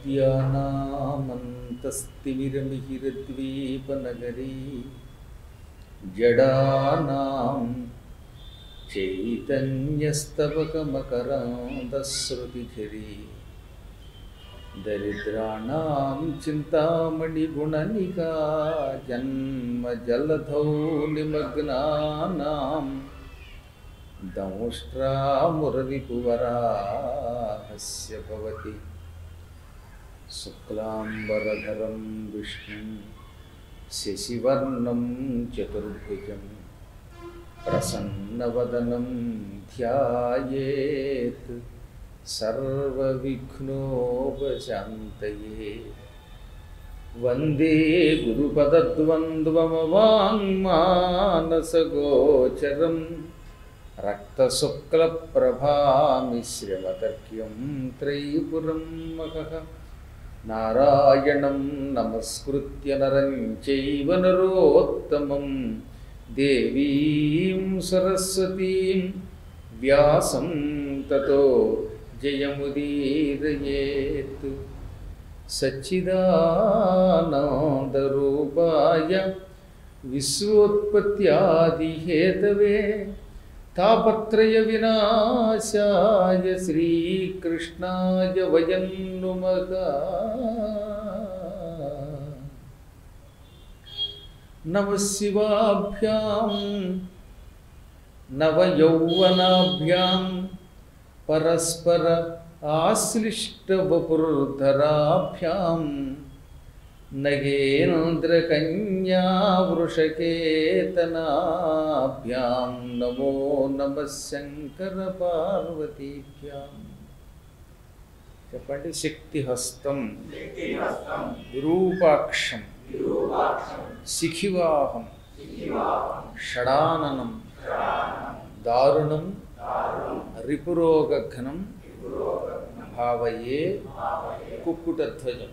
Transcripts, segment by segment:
अज्ञानामन्तस्तिमिरमिहिरद्वीपनगरी जडानां चैतन्यस्तबकमकरान्दस्रुतिझरी दरिद्राणां चिन्तामणिगुणनिका जन्मजलधौ निमग्नानां दंष्ट्रामुररिपुवराहस्य भवति शुक्लाम्बरधरं विष्णुं शशिवर्णं चतुर्भुजं प्रसन्नवदनं ध्यायेत् सर्वविघ्नोपशान्तये वन्दे गुरुपदद्वन्द्वमवाङ्मानसगोचरं रक्तशुक्लप्रभामिश्रमतर्क्यं त्रयीपुरं महः नारायणं नमस्कृत्य नरं चैव नरोत्तमं देवीं सरस्वतीं व्यासं ततो जयमुदीरयेत् सच्चिदानन्दरूपाय विश्वोत्पत्त्यादिहेतवे तापत्रय विनाशाय श्रीकृष्णाय वयं नुमः नमः शिवाभ्यां नवयौवनाभ्यां परस्पर आश्लिष्टवपुर्धराभ्यां नगेन्द्रकन्यावृषकेतनाभ्यां नमो नमः शङ्करपार्वतीभ्यां చెప్పండి శక్తిహస్తం విరూపాక్షం శిఖివాహం షడాననం దారుణం రిపురోగఘ్నం భావయే కుక్కుటధ్వజం.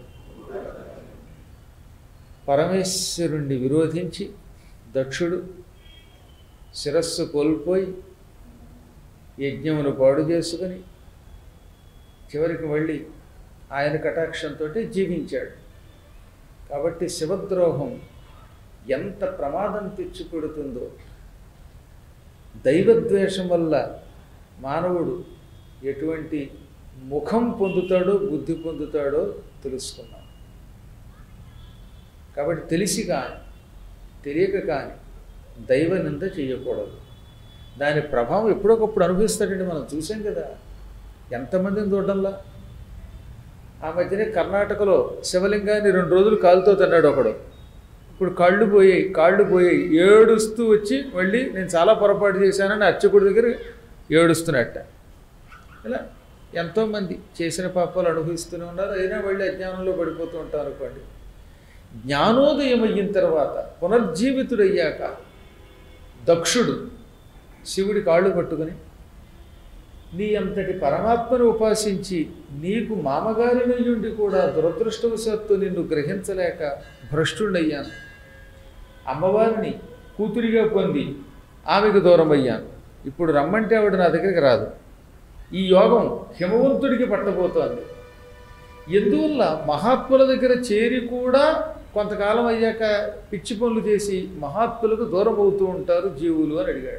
పరమేశ్వరుణ్ణి విరోధించి దక్షుడు శిరస్సు కోల్పోయి యజ్ఞమును పాడు చేసుకుని చివరికి మళ్ళీ ఆయన కటాక్షంతో జీవించాడు. కాబట్టి శివద్రోహం ఎంత ప్రమాదం తెచ్చిపెడుతుందో, దైవద్వేషం వల్ల మానవుడు ఎటువంటి ముఖం పొందుతాడో బుద్ధి పొందుతాడో తెలుసుకున్నాం. కాబట్టి తెలిసి కానీ తెలియక కానీ దైవ నింద చేయకూడదు. దాని ప్రభావం ఎప్పుడొకప్పుడు అనుభవిస్తాడంటే మనం చూసాం కదా, ఎంతమందిని చూడడంలా. ఆ మధ్యనే కర్ణాటకలో శివలింగాన్ని 2 రోజులు కాలుతో తన్నాడు ఒకడు. ఇప్పుడు కాళ్ళు పోయాయి ఏడుస్తూ వచ్చి మళ్ళీ నేను చాలా పొరపాటు చేశానని అర్చకుడి దగ్గర ఏడుస్తున్నట్ట. ఇలా ఎంతోమంది చేసిన పాపాలు అనుభవిస్తూనే ఉన్నారు. అయినా మళ్ళీ అజ్ఞానంలో పడిపోతూ ఉంటారు అనుకోండి. జ్ఞానోదయం అయిన తర్వాత పునర్జీవితుడయ్యాక దక్షుడు శివుడి కాళ్ళు పట్టుకుని, నీ అంతటి పరమాత్మను ఉపాసించి నీకు మామగారినయ్యుండి కూడా దురదృష్టవశాత్తు నిన్ను గ్రహించలేక భ్రష్టుడయ్యాను, అమ్మవారిని కూతురిగా పొంది ఆమెకు దూరం అయ్యాను, ఇప్పుడు రమ్మంటే ఆవిడ నా దగ్గరికి రాదు, ఈ యోగం హిమవంతుడికి పట్టబోతోంది. ఎందువల్ల మహాత్ముల దగ్గర చేరి కూడా కొంతకాలం అయ్యాక పిచ్చి పనులు చేసి మహాత్ములకు దూరం అవుతూ ఉంటారు జీవులు అని అడిగాడు.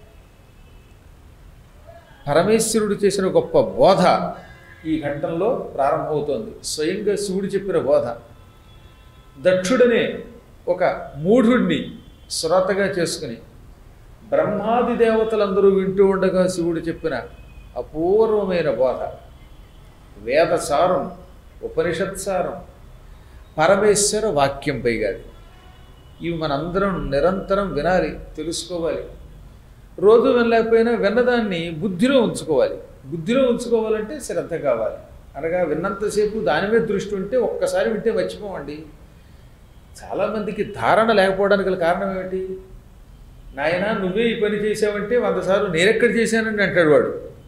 పరమేశ్వరుడు చేసిన గొప్ప బోధ ఈ ఘట్టంలో ప్రారంభమవుతోంది. స్వయంగా శివుడు చెప్పిన బోధ. దక్షుడనే ఒక మూఢుడిని శ్రోతగా చేసుకుని బ్రహ్మాది దేవతలందరూ వింటూ ఉండగా శివుడు చెప్పిన అపూర్వమైన బోధ, వేదసారం, ఉపనిషత్సారం, పరమేశ్వర వాక్యం పైగాది. ఇవి మనందరం నిరంతరం వినాలి, తెలుసుకోవాలి. రోజు వినలేకపోయినా విన్నదాన్ని బుద్ధిలో ఉంచుకోవాలి. బుద్ధిలో ఉంచుకోవాలంటే శ్రద్ధ కావాలి. అనగా విన్నంతసేపు దాని మీద దృష్టి ఉంటే ఒక్కసారి వింటే మర్చిపోవండి. చాలామందికి ధారణ లేకపోవడానికి గల కారణం ఏమిటి? నాయన నువ్వే ఈ పని చేసావంటే 100 సార్లు నేనెక్కడ చేశానని అంటాడు వాడు.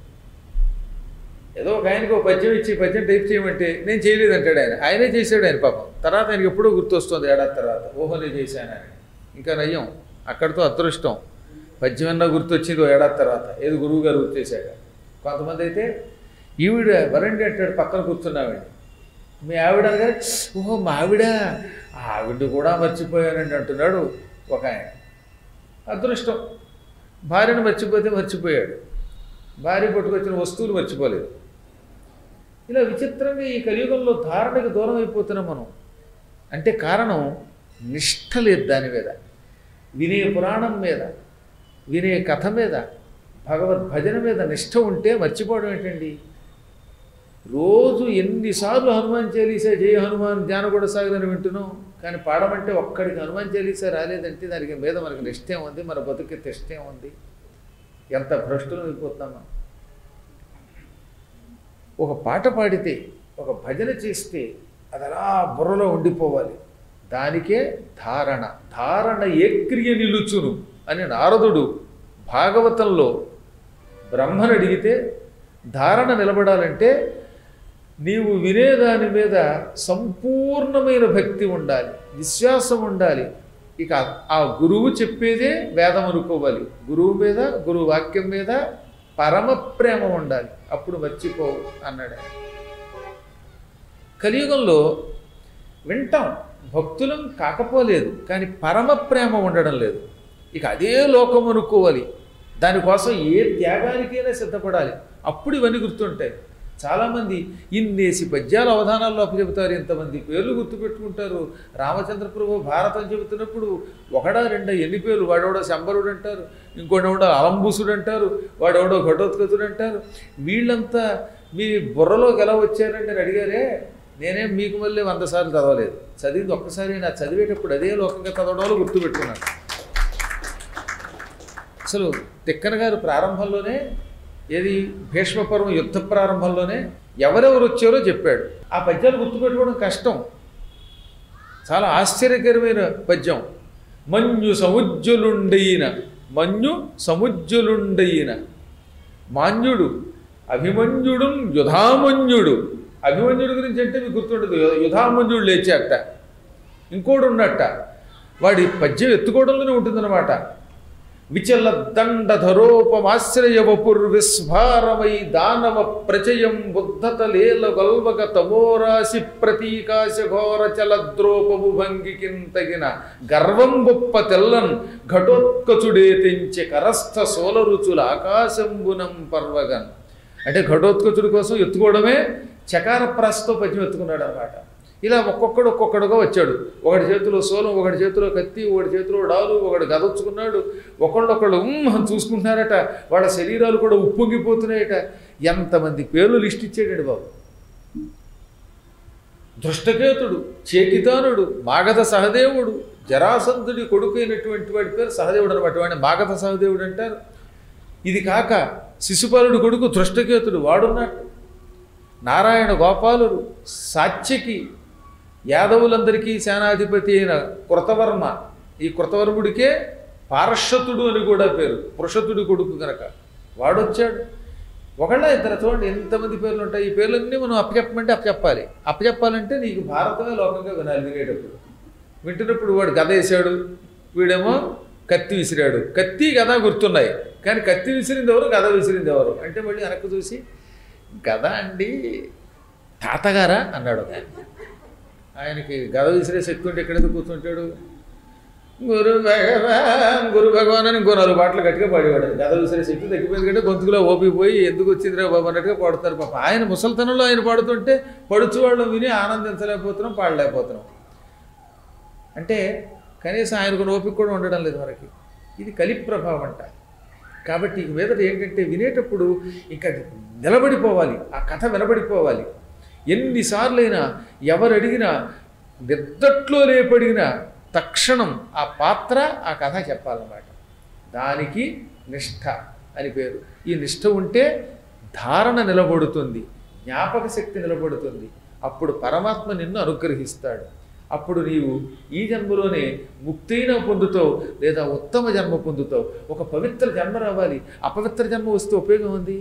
ఏదో ఒక ఆయనకు ఒక పద్యం ఇచ్చి పద్యం టైప్ చేయమంటే నేను చేయలేదంటాడు ఆయన. ఆయనే చేశాడు ఆయన పాపం. తర్వాత ఆయనకి ఎప్పుడూ గుర్తొస్తుంది ఏడాది తర్వాత, ఓహో నేను చేశానని. ఇంకా నయ్యం, అక్కడితో అదృష్టం. పద్యమన్నా గుర్తొచ్చింది ఓ ఏడాది తర్వాత, ఏది గురువు గారు గుర్తు చేశాక. కొంతమంది అయితే ఈవిడ వరండి అంటాడు, పక్కన కూర్చున్నామండి, మీ ఆవిడ అనగానే ఓహో మా ఆవిడ ఆవిడ కూడా మర్చిపోయానండి అంటున్నాడు ఒక ఆయన. అదృష్టం, భార్యను మర్చిపోతే మర్చిపోయాడు, భార్య పట్టుకొచ్చిన వస్తువులు మర్చిపోలేదు. ఇలా విచిత్రంగా ఈ కలియుగంలో ధారణకి దూరం అయిపోతున్నాం మనం. అంటే కారణం నిష్ఠ లేదు దాని మీద. వినే పురాణం మీద, వినే కథ మీద, భగవద్భజన మీద నిష్ఠ ఉంటే మర్చిపోవడం ఏంటండి? రోజు ఎన్నిసార్లు హనుమాన్ చాలీసా జయ హనుమాన్ జ్ఞానగూడ సాగదని వింటున్నాం, కానీ పాడమంటే ఒక్కడికి హనుమాన్ చాలీసా రాలేదంటే దానికి మీద మనకి నిష్ఠే ఉంది, మన బతుకి తిష్టే ఉంది. ఎంత భ్రష్టులు అయిపోతున్నాం మనం. ఒక పాట పాడితే, ఒక భజన చేస్తే అది అలా బుర్రలో ఉండిపోవాలి. దానికే ధారణ. ధారణ ఏ క్రియ నిలుచును అని నారదుడు భాగవతంలో బ్రహ్మను అడిగితే, ధారణ నిలబడాలంటే నీవు వినేదాని మీద సంపూర్ణమైన భక్తి ఉండాలి, విశ్వాసం ఉండాలి. ఇక ఆ గురువు చెప్పేదే వేదం అనుకోవాలి. గురువు మీద, గురువు వాక్యం మీద పరమ ప్రేమ ఉండాలి, అప్పుడు మర్చిపోవు అన్నాడు. కలియుగంలో వింటాం, భక్తులం కాకపోలేదు, కానీ పరమ ప్రేమ ఉండడం లేదు. ఇక అదే లోకం అనుకోవాలి, దానికోసం ఏ త్యాగానికైనా సిద్ధపడాలి. అప్పుడు ఇవన్నీ గుర్తుంటాయి. చాలామంది ఇన్నేసి పద్యాల అవధానాల్లో అప్పచెబుతారు, ఇంతమంది పేర్లు గుర్తుపెట్టుకుంటారు. రామచంద్ర ప్రభు భారతం చెబుతున్నప్పుడు ఒకడా రెండా ఎన్ని పేర్లు, వాడెవడో శంబరుడు అంటారు, ఇంకోడెవడో అలంబుసుడు అంటారు, వాడెవడో ఘటోత్కచుడు అంటారు. వీళ్ళంతా మీ బుర్రలోకి ఎలా వచ్చారంటే అని అడిగారే, నేనేం మీకు మళ్ళీ 100 సార్లు చదవలేదు, చదివింది ఒక్కసారి. నా చదివేటప్పుడు అదే లోకంగా చదవడంలో గుర్తుపెట్టుకున్నాను. అసలు తిక్కన గారు ప్రారంభంలోనే, ఏది భీష్మపర్వం యుద్ధ ప్రారంభంలోనే ఎవరెవరు వచ్చారో చెప్పాడు. ఆ పద్యాలు గుర్తుపెట్టుకోవడం కష్టం, చాలా ఆశ్చర్యకరమైన పద్యం. మన్యు సముజ్జులుండయిన, మన్యు సముజ్జులుండయిన మాన్యుడు అభిమన్యుడు యుధామన్యుడు. అభిమన్యుడి గురించి అంటే మీకు గుర్తుండదు, యుధామన్యుడు లేచాట, ఇంకోడు ఉన్నట్ట. వాడి పద్యం ఎత్తుకోవడంలోనే ఉంటుందన్నమాట. విచల దండధరోపమాశ్రయ వపుర్విస్ఫారమై దానవ ప్రచయం బుద్ధత లేల గొల్వగ తమోరాశి ప్రతీకాశ ఘోర చలద్రోపము భంగికింతగిన గర్వం గొప్ప తెల్లన్ ఘటోత్కచుడే తెంచె కరస్థ సోలరుచుల ఆకాశంబునం పర్వగన్. అంటే ఘటోత్కచుడి కోసం ఎత్తుకోవడమే చకార ప్రాసతో పద్యం ఎత్తుకున్నాడు అన్నమాట. ఇలా ఒక్కొక్కడుగా వచ్చాడు. ఒకటి చేతిలో సోలం, ఒకటి చేతిలో కత్తి, ఒకటి చేతిలో డాలు, ఒకటి గదొచ్చుకున్నాడు. ఒకళ్ళొకళ్ళు చూసుకుంటున్నారట, వాళ్ళ శరీరాలు కూడా ఉప్పొంగిపోతున్నాయట. ఎంతమంది పేర్లు లిస్ట్ ఇచ్చాడండి బాబు. దృష్టకేతుడు, చేకితానుడు, మాగధ సహదేవుడు, జరాసంధుడి కొడుకు అయినటువంటి వాడి పేరు సహదేవుడు అనమాట, వాడిని మాగధ సహదేవుడు అంటారు. ఇది కాక శిశుపాలుడి కొడుకు దృష్టకేతుడు, వాడున్నట్టు. నారాయణ గోపాలుడు, సాత్యకి, యాదవులందరికీ సేనాధిపతి అయిన కృతవర్మ. ఈ కృతవర్ముడికే పార్షతుడు అని కూడా పేరు, పురుషతుడి కొడుకు కనుక వాడొచ్చాడు. ఒకళ్ళ ఇద్దరు చూడండి ఎంతమంది పేర్లు ఉంటాయి. ఈ పేర్లన్నీ మనం అప్పచెప్పమంటే అప్పచెప్పాలి. అప్పచెప్పాలంటే నీకు భారతమే లోకంగా వినాలి. వినేటప్పుడు వింటున్నప్పుడు వాడు గద వేసాడు, వీడేమో కత్తి విసిరాడు. కత్తి గద గుర్తున్నాయి, కానీ కత్తి విసిరింది ఎవరు, గద విసిరింది ఎవరు అంటే మళ్ళీ వెనక్కి చూసి గద అండి తాతగారా అన్నాడు ఒక ఆయన. ఆయనకి గద విసిరే శక్తి ఉంటే ఎక్కడైతే కూర్చుంటాడు. గురు భగవాన్ అని ఇంకో 4 పాటలు గట్టిగా పాడేవాడు. గద విసిరే శక్తి తగ్గిపోయింది కంటే గొంతుకులో ఓపిపోయి ఎందుకు వచ్చిందిరా బాబు అన్నట్టుగా పాడుతారు పాప. ఆయన ముసలితనంలో ఆయన పాడుతుంటే పడుచు వాళ్ళు విని ఆనందించలేకపోతున్నాం, పాడలేకపోతున్నాం. అంటే కనీసం ఆయనకు ఓపిక కూడా ఉండడం లేదు మనకి. ఇది కలి ప్రభావం అంట. కాబట్టి ఇక మీదట ఏంటంటే వినేటప్పుడు ఇంకా నిలబడిపోవాలి, ఆ కథ వినబడిపోవాలి. ఎన్నిసార్లైనా ఎవరు అడిగినా నిద్దట్లో లేపడిగినా తక్షణం ఆ పాత్ర ఆ కథ చెప్పాలన్నమాట. దానికి నిష్ఠ అని పేరు. ఈ నిష్ఠ ఉంటే ధారణ నిలబడుతుంది, జ్ఞాపక శక్తి నిలబడుతుంది. అప్పుడు పరమాత్మ నిన్ను అనుగ్రహిస్తాడు. అప్పుడు నీవు ఈ జన్మలోనే ముక్తైన పొందుతావు, లేదా ఉత్తమ జన్మ పొందుతావు. ఒక పవిత్ర జన్మ రావాలి. అపవిత్ర జన్మ వస్తే ఉపయోగం ఉంది.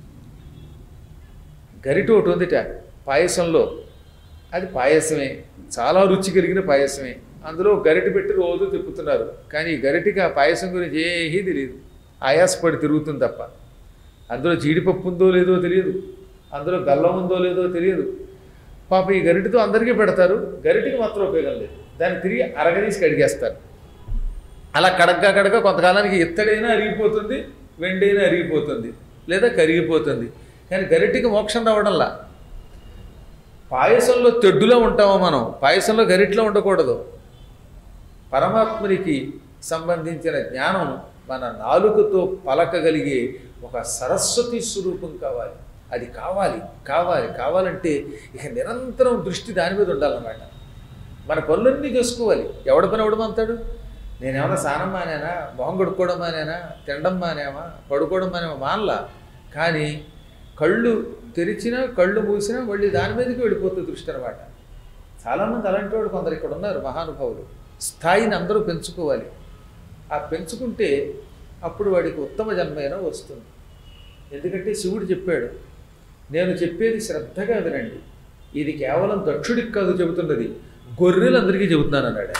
గరిట ఒకటి ఉందిట పాయసంలో, అది పాయసమే, చాలా రుచి కలిగిన పాయసమే. అందులో గరిట పెట్టి రోజు తిప్పుతున్నారు, కానీ ఈ గరిటికి ఆ పాయసం గురించి ఏమీ తెలియదు. ఆయాసపడి తిరుగుతుంది తప్ప. అందులో జీడిపప్పు ఉందో లేదో తెలియదు, అందులో బెల్లం ఉందో లేదో తెలియదు. పాప ఈ గరిటితో అందరికీ పెడతారు, గరిటికి మాత్రం ఉపయోగం లేదు, దాన్ని తిరిగి అరగదీసి కడిగేస్తారు. అలా కడగ్గా కొంతకాలానికి ఇత్తడైనా అరిగిపోతుంది, వెండైనా అరిగిపోతుంది, లేదా కరిగిపోతుంది. కానీ గరిటికి మోక్షం రావడంలా. పాయసంలో తెడ్డులో ఉంటామో మనం, పాయసంలో గరిటిలో ఉండకూడదు. పరమాత్మునికి సంబంధించిన జ్ఞానం మన నాలుకతో పలకగలిగే ఒక సరస్వతి స్వరూపం కావాలి. అది కావాలంటే ఇక నిరంతరం దృష్టి దాని మీద ఉండాలన్నమాట. మన పనులన్నీ చేసుకోవాలి. ఎవడ పని ఎవడమంతాడు? నేనేమన్నా స్నానం మానేనా, మొహం కొడుక్కోవడం మానేనా, తినడం మానేమా, పడుకోవడం మానేమా? మానలా. కానీ కళ్ళు తెరిచినా కళ్ళు మూసినా మళ్ళీ దాని మీదకి వెళ్ళిపోతుంది దృష్టి అనమాట. చాలామంది అలాంటి వాడు కొందరు ఇక్కడ ఉన్నారు మహానుభావులు. స్థాయిని అందరూ పెంచుకోవాలి. ఆ పెంచుకుంటే అప్పుడు వాడికి ఉత్తమ జన్మైనా వస్తుంది. ఎందుకంటే శివుడు చెప్పాడు, నేను చెప్పేది శ్రద్ధగా వినండి, ఇది కేవలం దక్షుడికి కాదు చెబుతున్నది, గొర్రెలందరికీ చెబుతున్నాను అన్నాడు.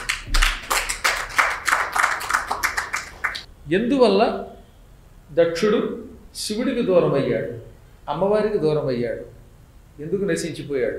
ఎందువల్ల దక్షుడు శివుడికి దూరం అయ్యాడు, అమ్మవారికి దూరం అయ్యాడు, ఎందుకు నశించిపోయాడు?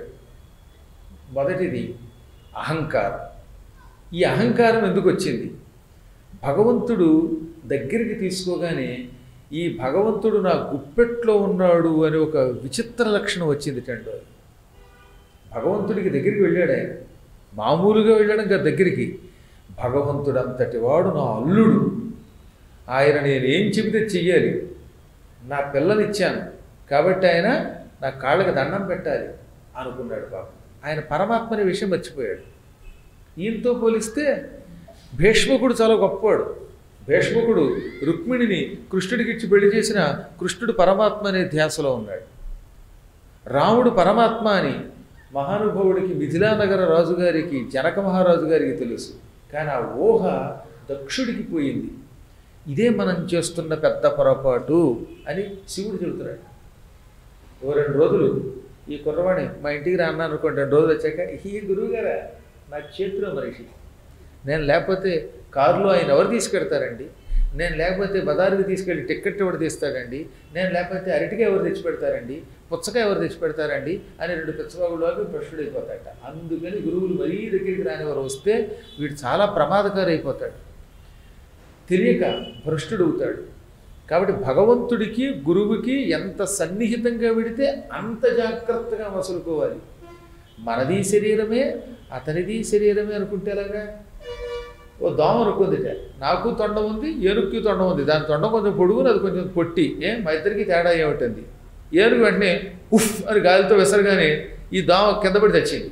మొదటిది అహంకారం. ఈ అహంకారం ఎందుకు వచ్చింది? భగవంతుడు దగ్గరికి తీసుకోగానే ఈ భగవంతుడు నా గుప్పెట్లో ఉన్నాడు అని ఒక విచిత్ర లక్షణం వచ్చింది టండో. భగవంతుడికి దగ్గరికి వెళ్ళాడు ఆయన, మామూలుగా వెళ్ళడం కదా దగ్గరికి. భగవంతుడు అంతటి వాడు నా అల్లుడు, ఆయన నేనేం చెబితే చెయ్యాలి, నా పిల్లనిచ్చాను కాబట్టి ఆయన నా కాళ్ళకి దండం పెట్టాలి అనుకున్నాడు. పాపం ఆయన పరమాత్మ అనే విషయం మర్చిపోయాడు. ఈయనతో పోలిస్తే భీష్మకుడు చాలా గొప్పవాడు. భీష్మకుడు రుక్మిణిని కృష్ణుడికి ఇచ్చి పెళ్లి చేసిన కృష్ణుడు పరమాత్మ అనే ధ్యాసలో ఉన్నాడు. రాముడు పరమాత్మ అని మహానుభావుడికి మిథిలానగర రాజుగారికి జనక మహారాజు గారికి తెలుసు. కానీ ఆ ఊహ దక్షుడికి పోయింది. ఇదే మనం చేస్తున్న పెద్ద పొరపాటు అని శివుడు చెబుతున్నాడు. ఓ 2 రోజులు ఈ కుర్రవాణి మా ఇంటికి రాన్నాను అనుకోండి, 2 రోజులు వచ్చాక ఈ గురువుగారా నా చేతిలో మనిషి, నేను లేకపోతే కారులో ఆయన ఎవరు తీసుకెడతారండి, నేను లేకపోతే బజారుకి తీసుకెళ్ళి టిక్కెట్ ఎవరు తీస్తాడండి, నేను లేకపోతే అరటికాయ ఎవరు తెచ్చిపెడతారండి, పుచ్చకాయ ఎవరు తెచ్చిపెడతారండి అని 2 పిచ్చబాబులాగా భ్రష్టుడైపోతాడట. అందుకని గురువులు మరీ దగ్గరికి రానివారు వస్తే వీడు చాలా ప్రమాదకారి అయిపోతాడు, తెలియక భ్రష్టుడు అవుతాడు. కాబట్టి భగవంతుడికి గురువుకి ఎంత సన్నిహితంగా విడితే అంత జాగ్రత్తగా మసులుకోవాలి. మనది శరీరమే అతనిది శరీరమే అనుకుంటే ఎలాగా? ఓ దోమ అనుకుందిట, నాకు తొండం ఉంది, ఏనుగుకి తొండం ఉంది, దాని తొండం కొంచెం పొడుగుని అది కొంచెం పొట్టి, మా ఇద్దరికి తేడా ఏమిటంది? ఏనుగు వెంటనే ఉఫ్ అని గాలితో విసరగానే ఈ దోమ కింద పడి చచ్చింది.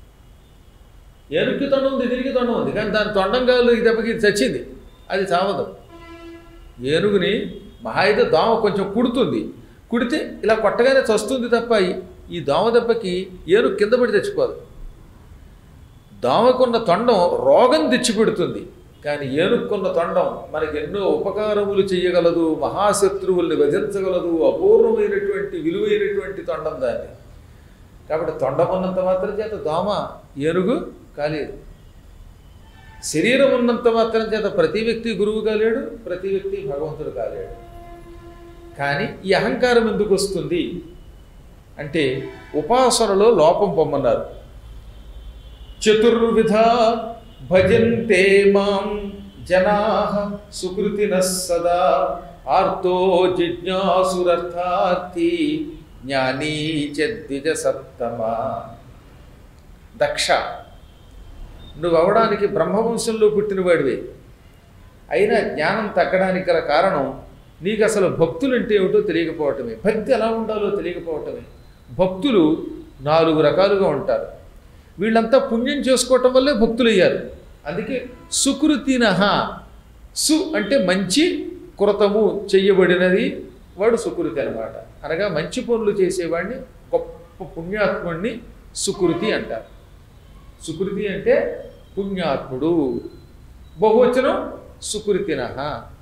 ఏనుగుకి తొండం ఉంది, దీనికి తొండం ఉంది, కానీ దాని తొండం గాలి దెబ్బకి చచ్చింది, అది చావదు. ఏనుగుని మహా అయితే దోమ కొంచెం కుడుతుంది, కుడితే ఇలా కొట్టగానే చస్తుంది తప్ప ఈ దోమ దెబ్బకి ఏనుగు కింద పడి తెచ్చిపోదు. దోమకున్న తొండం రోగం తెచ్చిపెడుతుంది, కానీ ఏనుక్కున్న తొండం మనకి ఎన్నో ఉపకారములు చేయగలదు, మహాశత్రువుల్ని వధించగలదు, అపూర్వమైనటువంటి విలువైనటువంటి తొండం దాన్ని. కాబట్టి తొండం ఉన్నంత మాత్రం చేత దోమ ఏనుగు కాలేదు. శరీరం ఉన్నంత మాత్రం చేత ప్రతి వ్యక్తి గురువు కాలేడు, ప్రతి వ్యక్తి భగవంతుడు కాలేడు. కానీ ఈ అహంకారం ఎందుకు వస్తుంది అంటే ఉపాసనలో లోపం పొమ్మన్నారు. చతుర్విధ భజంతే మాం జనాః సుకృతినః సదా ఆర్తో జిజ్ఞాసురర్థార్థి జ్ఞానీ చ ద్విజ సప్తమ. దక్ష, నువ్వు అవడానికి బ్రహ్మవంశంలో పుట్టినవాడివే, అయినా జ్ఞానం తగ్గడానికి గల కారణం నీకు అసలు భక్తులు అంటే ఏమిటో తెలియకపోవటమే, భక్తి ఎలా ఉండాలో తెలియకపోవటమే. భక్తులు 4 రకాలుగా ఉంటారు. వీళ్ళంతా పుణ్యం చేసుకోవటం వల్లే భక్తులు అయ్యారు. అందుకే సుకృతినః, సు అంటే మంచి, కృతము చెయ్యబడినది, వాడు సుకృతి అనమాట. అనగా మంచి పనులు చేసేవాడిని, గొప్ప పుణ్యాత్ముడిని సుకృతి అంటారు. సుకృతి అంటే పుణ్యాత్ముడు, బహువచనం సుకృతినః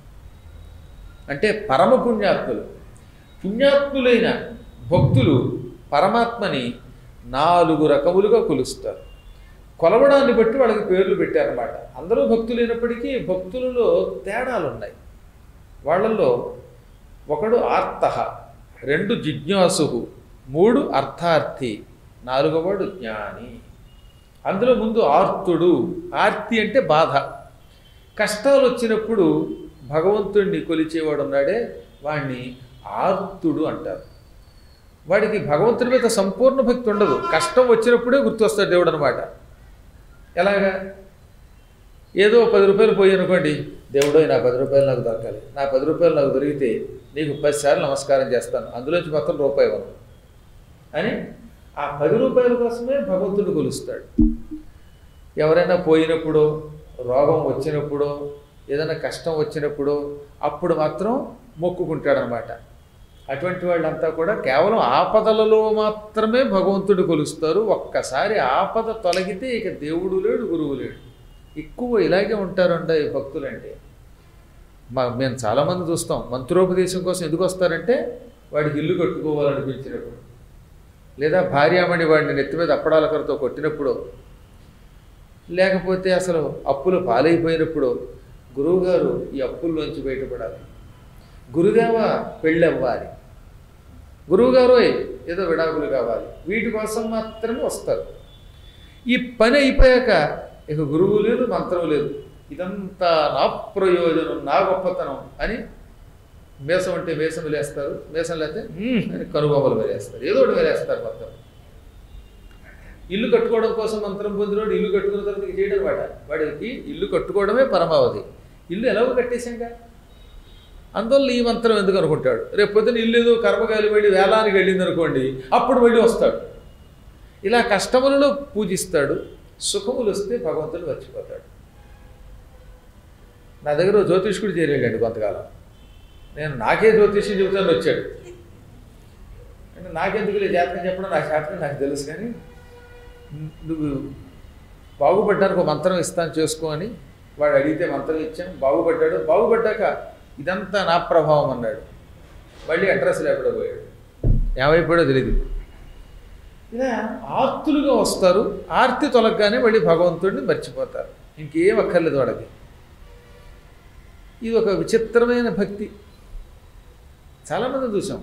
అంటే పరమ పుణ్యాత్ములు. పుణ్యాత్ములైన భక్తులు పరమాత్మని 4 రకములుగా కొలుస్తారు. కొలవడాన్ని బట్టి వాళ్ళకి పేర్లు పెట్టారన్నమాట. అందరూ భక్తులైనప్పటికీ భక్తులలో తేడాలు ఉన్నాయి. వాళ్ళల్లో ఒకడు ఆర్తః, 2 జిజ్ఞాసు, 3 అర్థార్థి, నాలుగవవాడు జ్ఞాని. అందులో ముందు ఆర్తుడు. ఆర్తి అంటే బాధ. కష్టాలు వచ్చినప్పుడు భగవంతుడిని కొలిచేవాడు ఉన్నాడే వాడిని ఆర్తుడు అంటారు. వాడికి భగవంతుడి మీద సంపూర్ణ భక్తి ఉండదు. కష్టం వచ్చినప్పుడే గుర్తొస్తాడు దేవుడు అనమాట. ఎలాగా? ఏదో 10 రూపాయలు పోయి అనుకోండి, దేవుడో నా 10 రూపాయలు నాకు దొరకాలి, నా 10 రూపాయలు నాకు దొరికితే నీకు 10 సార్లు నమస్కారం చేస్తాను, అందులోంచి మొత్తం రూపాయి ఇవ్వను అని ఆ 10 రూపాయల కోసమే భగవంతుడు కొలుస్తాడు. ఎవరైనా పోయినప్పుడు, రోగం వచ్చినప్పుడు, ఏదైనా కష్టం వచ్చినప్పుడు అప్పుడు మాత్రం మొక్కుకుంటాడనమాట. అటువంటి వాళ్ళంతా కూడా కేవలం ఆపదలలో మాత్రమే భగవంతుడు కొలుస్తారు. ఒక్కసారి ఆపద తొలగితే ఇక దేవుడు లేడు, గురువు లేడు. ఎక్కువ ఇలాగే ఉంటారండి ఈ భక్తులంటే. మేము చాలామంది చూస్తాం, మంత్రోపదేశం కోసం ఎందుకు వస్తారంటే వాడికి ఇల్లు కట్టుకోవాలనిపించినప్పుడు, లేదా భార్యామణి వాడిని నెత్తి మీద అప్పడాల కరతో కొట్టినప్పుడు, లేకపోతే అసలు అప్పులు పాలైపోయినప్పుడు గురువుగారు ఈ అప్పుల్లోంచి బయటపడాలి, గురుదేవ పెళ్ళి అవ్వాలి, గురువుగారు ఏదో విడాకులు కావాలి, వీటి కోసం మాత్రమే వస్తారు. ఈ పని అయిపోయాక ఇక గురువు లేదు, మంత్రం లేదు, ఇదంతా నా ప్రయోజనం, నా గొప్పతనం అని మేసం అంటే మేసం వేలేస్తారు, మేసం లేకపోతే అని కనుబొమ్మలు వేలేస్తారు, ఏదో ఒకటి వేలేస్తారు మొత్తం. ఇల్లు కట్టుకోవడం కోసం మంత్రం పొందినోడు ఇల్లు కట్టుకున్న తర్వాత చేయడం అనమాట. వాడికి ఇల్లు కట్టుకోవడమే పరమావధి. ఇల్లు ఎలాగో కట్టేశాక అందువల్ల ఈ మంత్రం ఎందుకు అనుకుంటాడు. రేపు పొద్దున ఇల్లు ఏదో కర్మగాలి వెళ్ళి వేలానికి వెళ్ళింది అనుకోండి, అప్పుడు మళ్ళీ వస్తాడు. ఇలా కష్టములలో పూజిస్తాడు, సుఖములు వస్తే భగవంతుడు మర్చిపోతాడు. నా దగ్గర జ్యోతిష్కుడు చేరేళ్ళండి కొంతకాలం. నేను నాకే జ్యోతిష్యం చెబుతాను వచ్చాడు. అంటే నాకెందుకు జాతకం చెప్పడం, నా శాస్త్రం నాకు తెలుసు, కానీ నువ్వు బాగుపడ్డానికి ఒక మంత్రం ఇస్తాను చేసుకో అని వాడు అడిగితే మంత్రం ఇచ్చాం, బాగుపడ్డాడు. బాగుపడ్డాక ఇదంతా నా ప్రభావం అన్నాడు. మళ్ళీ అడ్రస్ లేకుండా పోయాడు, ఏమైపోయాడో తెలియదు. ఇలా ఆర్తులుగా వస్తారు, ఆర్తి తొలగగానే మళ్ళీ భగవంతుడిని మర్చిపోతారు, ఇంకేం అక్కర్లేదు వాడికి. ఇది ఒక విచిత్రమైన భక్తి. చాలామంది చూసాం.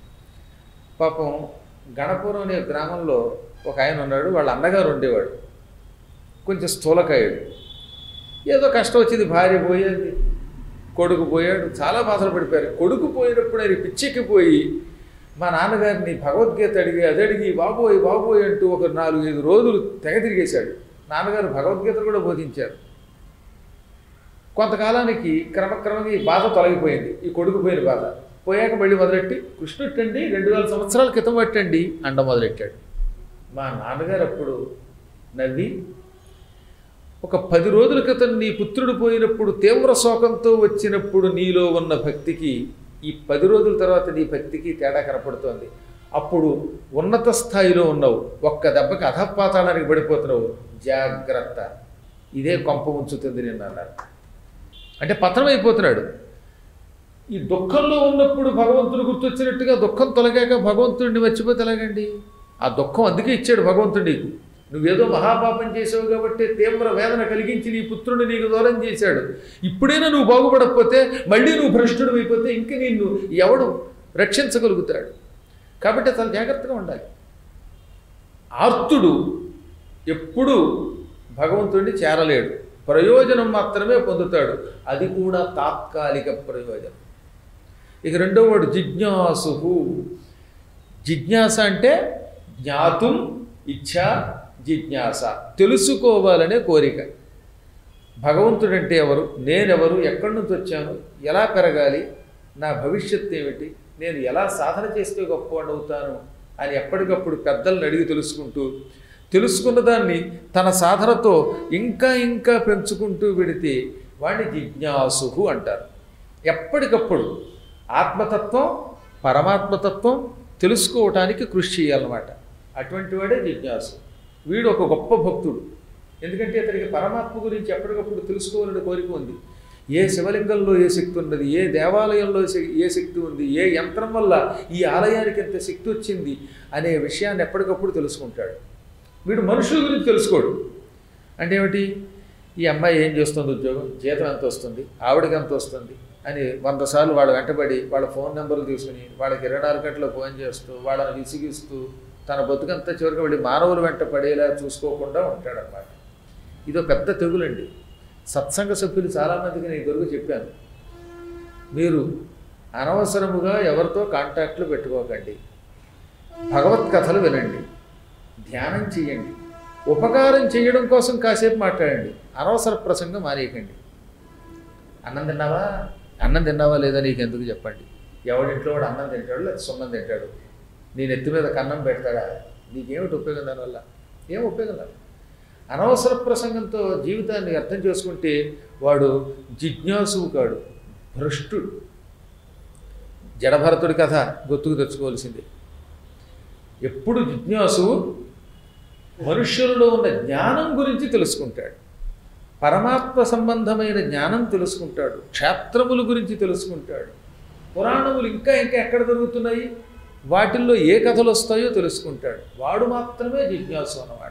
పాపం గణపురం అనే గ్రామంలో ఒక ఆయన ఉన్నాడు, వాళ్ళ అన్నగారు ఉండేవాడు, కొంచెం స్థూలకాయుడు. ఏదో కష్టం వచ్చింది, భార్య పోయేది, కొడుకు పోయాడు, చాలా బాధలు పడిపోయారు. కొడుకు పోయినప్పుడు ఆయన పిచ్చెక్కిపోయి మా నాన్నగారిని భగవద్గీత అడిగి అదడిగి బాబోయ్ బాబోయ్ అంటూ ఒక 4-5 రోజులు తెగ తిరిగేశాడు. నాన్నగారు భగవద్గీత కూడా బోధించారు. కొంతకాలానికి క్రమక్రమంగా ఈ బాధ తొలగిపోయింది, ఈ కొడుకు పోయిన బాధ. పోయాక మళ్ళీ మొదలెట్టి కృష్ణుట్టండి 2000 సంవత్సరాల క్రితం పట్టండి అండ మొదలెట్టాడు. మా నాన్నగారు అప్పుడు నవ్వి, ఒక 10 రోజుల క్రితం నీ పుత్రుడు పోయినప్పుడు తీవ్ర శోకంతో వచ్చినప్పుడు నీలో ఉన్న భక్తికి ఈ 10 రోజుల తర్వాత నీ భక్తికి తేడా కనపడుతోంది. అప్పుడు ఉన్నత స్థాయిలో ఉన్నావు, ఒక్క దెబ్బకి అధపాతాళానికి పడిపోతున్నావు, జాగ్రత్త, ఇదే కొంప ఉంచుతుంది నిన్ను అన్నారు. అంటే పతనం అయిపోతున్నాడు. ఈ దుఃఖంలో ఉన్నప్పుడు భగవంతుడు గుర్తొచ్చినట్టుగా దుఃఖం తొలగాక భగవంతుడిని మర్చిపోతే ఎలాగండి? ఆ దుఃఖం అందుకే ఇచ్చాడు భగవంతుడు నీకు. నువ్వేదో మహాపాపం చేసావు కాబట్టి తీవ్ర వేదన కలిగించి నీ పుత్రుని నీకు దూరం చేశాడు. ఇప్పుడైనా నువ్వు బాగుపడకపోతే, మళ్ళీ నువ్వు భ్రష్టుడు అయిపోతే ఇంక నిన్ను ఎవడు రక్షించగలుగుతాడు? కాబట్టి చాలా జాగ్రత్తగా ఉండాలి. ఆర్తుడు ఎప్పుడూ భగవంతుడిని చేరలేడు, ప్రయోజనం మాత్రమే పొందుతాడు, అది కూడా తాత్కాలిక ప్రయోజనం. ఇక రెండో వాడు జిజ్ఞాసు. జిజ్ఞాస అంటే జ్ఞాతుం ఇచ్ఛా జిజ్ఞాస, తెలుసుకోవాలనే కోరిక. భగవంతుడంటే ఎవరు, నేనెవరు, ఎక్కడి నుంచి వచ్చాను, ఎలా పెరగాలి, నా భవిష్యత్తు ఏమిటి, నేను ఎలా సాధన చేస్తే గొప్పవాడు అవుతాను అని ఎప్పటికప్పుడు పెద్దలను అడిగి తెలుసుకున్న దాన్ని తన సాధనతో ఇంకా ఇంకా పెంచుకుంటూ వెడితే వాడిని జిజ్ఞాసు అంటారు. ఎప్పటికప్పుడు ఆత్మతత్వం, పరమాత్మతత్వం తెలుసుకోవటానికి కృషి చేయాలన్నమాట. అటువంటి వాడే జిజ్ఞాసు. వీడు ఒక గొప్ప భక్తుడు. ఎందుకంటే అతనికి పరమాత్మ గురించి ఎప్పటికప్పుడు తెలుసుకోవాలని కోరిక ఉంది. ఏ శివలింగంలో ఏ శక్తి ఉన్నది, ఏ దేవాలయంలో ఏ శక్తి ఉంది, ఏ యంత్రం వల్ల ఈ ఆలయానికి ఎంత శక్తి వచ్చింది అనే విషయాన్ని ఎప్పటికప్పుడు తెలుసుకుంటాడు. వీడు మనుషుల గురించి తెలుసుకోడు. అంటే ఏమిటి, ఈ అమ్మాయి ఏం చేస్తుంది, ఉద్యోగం, జీతం ఎంత వస్తుంది, ఆవిడకి ఎంత వస్తుంది అని 100 సార్లు వాళ్ళ వెంటబడి వాళ్ళ ఫోన్ నెంబర్లు తీసుకుని వాళ్ళకి 24 గంటలు ఫోన్ చేస్తూ వాళ్ళని విసిగిస్తూ తన బతుకంతా చివరికి వెళ్ళి మానవుల వెంట పడేలా చూసుకోకుండా ఉంటాడనమాట. ఇదో పెద్ద తెగులండి. సత్సంగ సభ్యులు చాలామందికి నేను ఇదివరకు చెప్పాను, మీరు అనవసరముగా ఎవరితో కాంటాక్ట్లు పెట్టుకోకండి, భగవత్ కథలు వినండి, ధ్యానం చేయండి, ఉపకారం చేయడం కోసం కాసేపు మాట్లాడండి, అనవసర ప్రసంగం మానేయకండి. అన్నం తిన్నావా లేదా నీకు ఎందుకు చెప్పండి, ఎవడింట్లో వాడు అన్నం తింటాడు లేదా సున్నం తింటాడు, నీ నెత్తి మీద కన్నం పెడతాడా, నీకేమిటి ఉపయోగం దానివల్ల? ఏం ఉపయోగం లేదు. అనవసర ప్రసంగంతో జీవితాన్ని అర్థం చేసుకుంటే వాడు జిజ్ఞాసువు కాడు, భ్రష్టుడు. జడభరతుడి కథ గుర్తుకు తెచ్చుకోవాల్సిందే. ఎప్పుడు జిజ్ఞాసువు మనుష్యులలో ఉన్న జ్ఞానం గురించి తెలుసుకుంటాడు, పరమాత్మ సంబంధమైన జ్ఞానం తెలుసుకుంటాడు, క్షేత్రముల గురించి తెలుసుకుంటాడు, పురాణములు ఇంకా ఎక్కడ దొరుకుతున్నాయి, వాటిల్లో ఏ కథలు వస్తాయో తెలుసుకుంటాడు. వాడు మాత్రమే జిజ్ఞాసు అన్నమాట.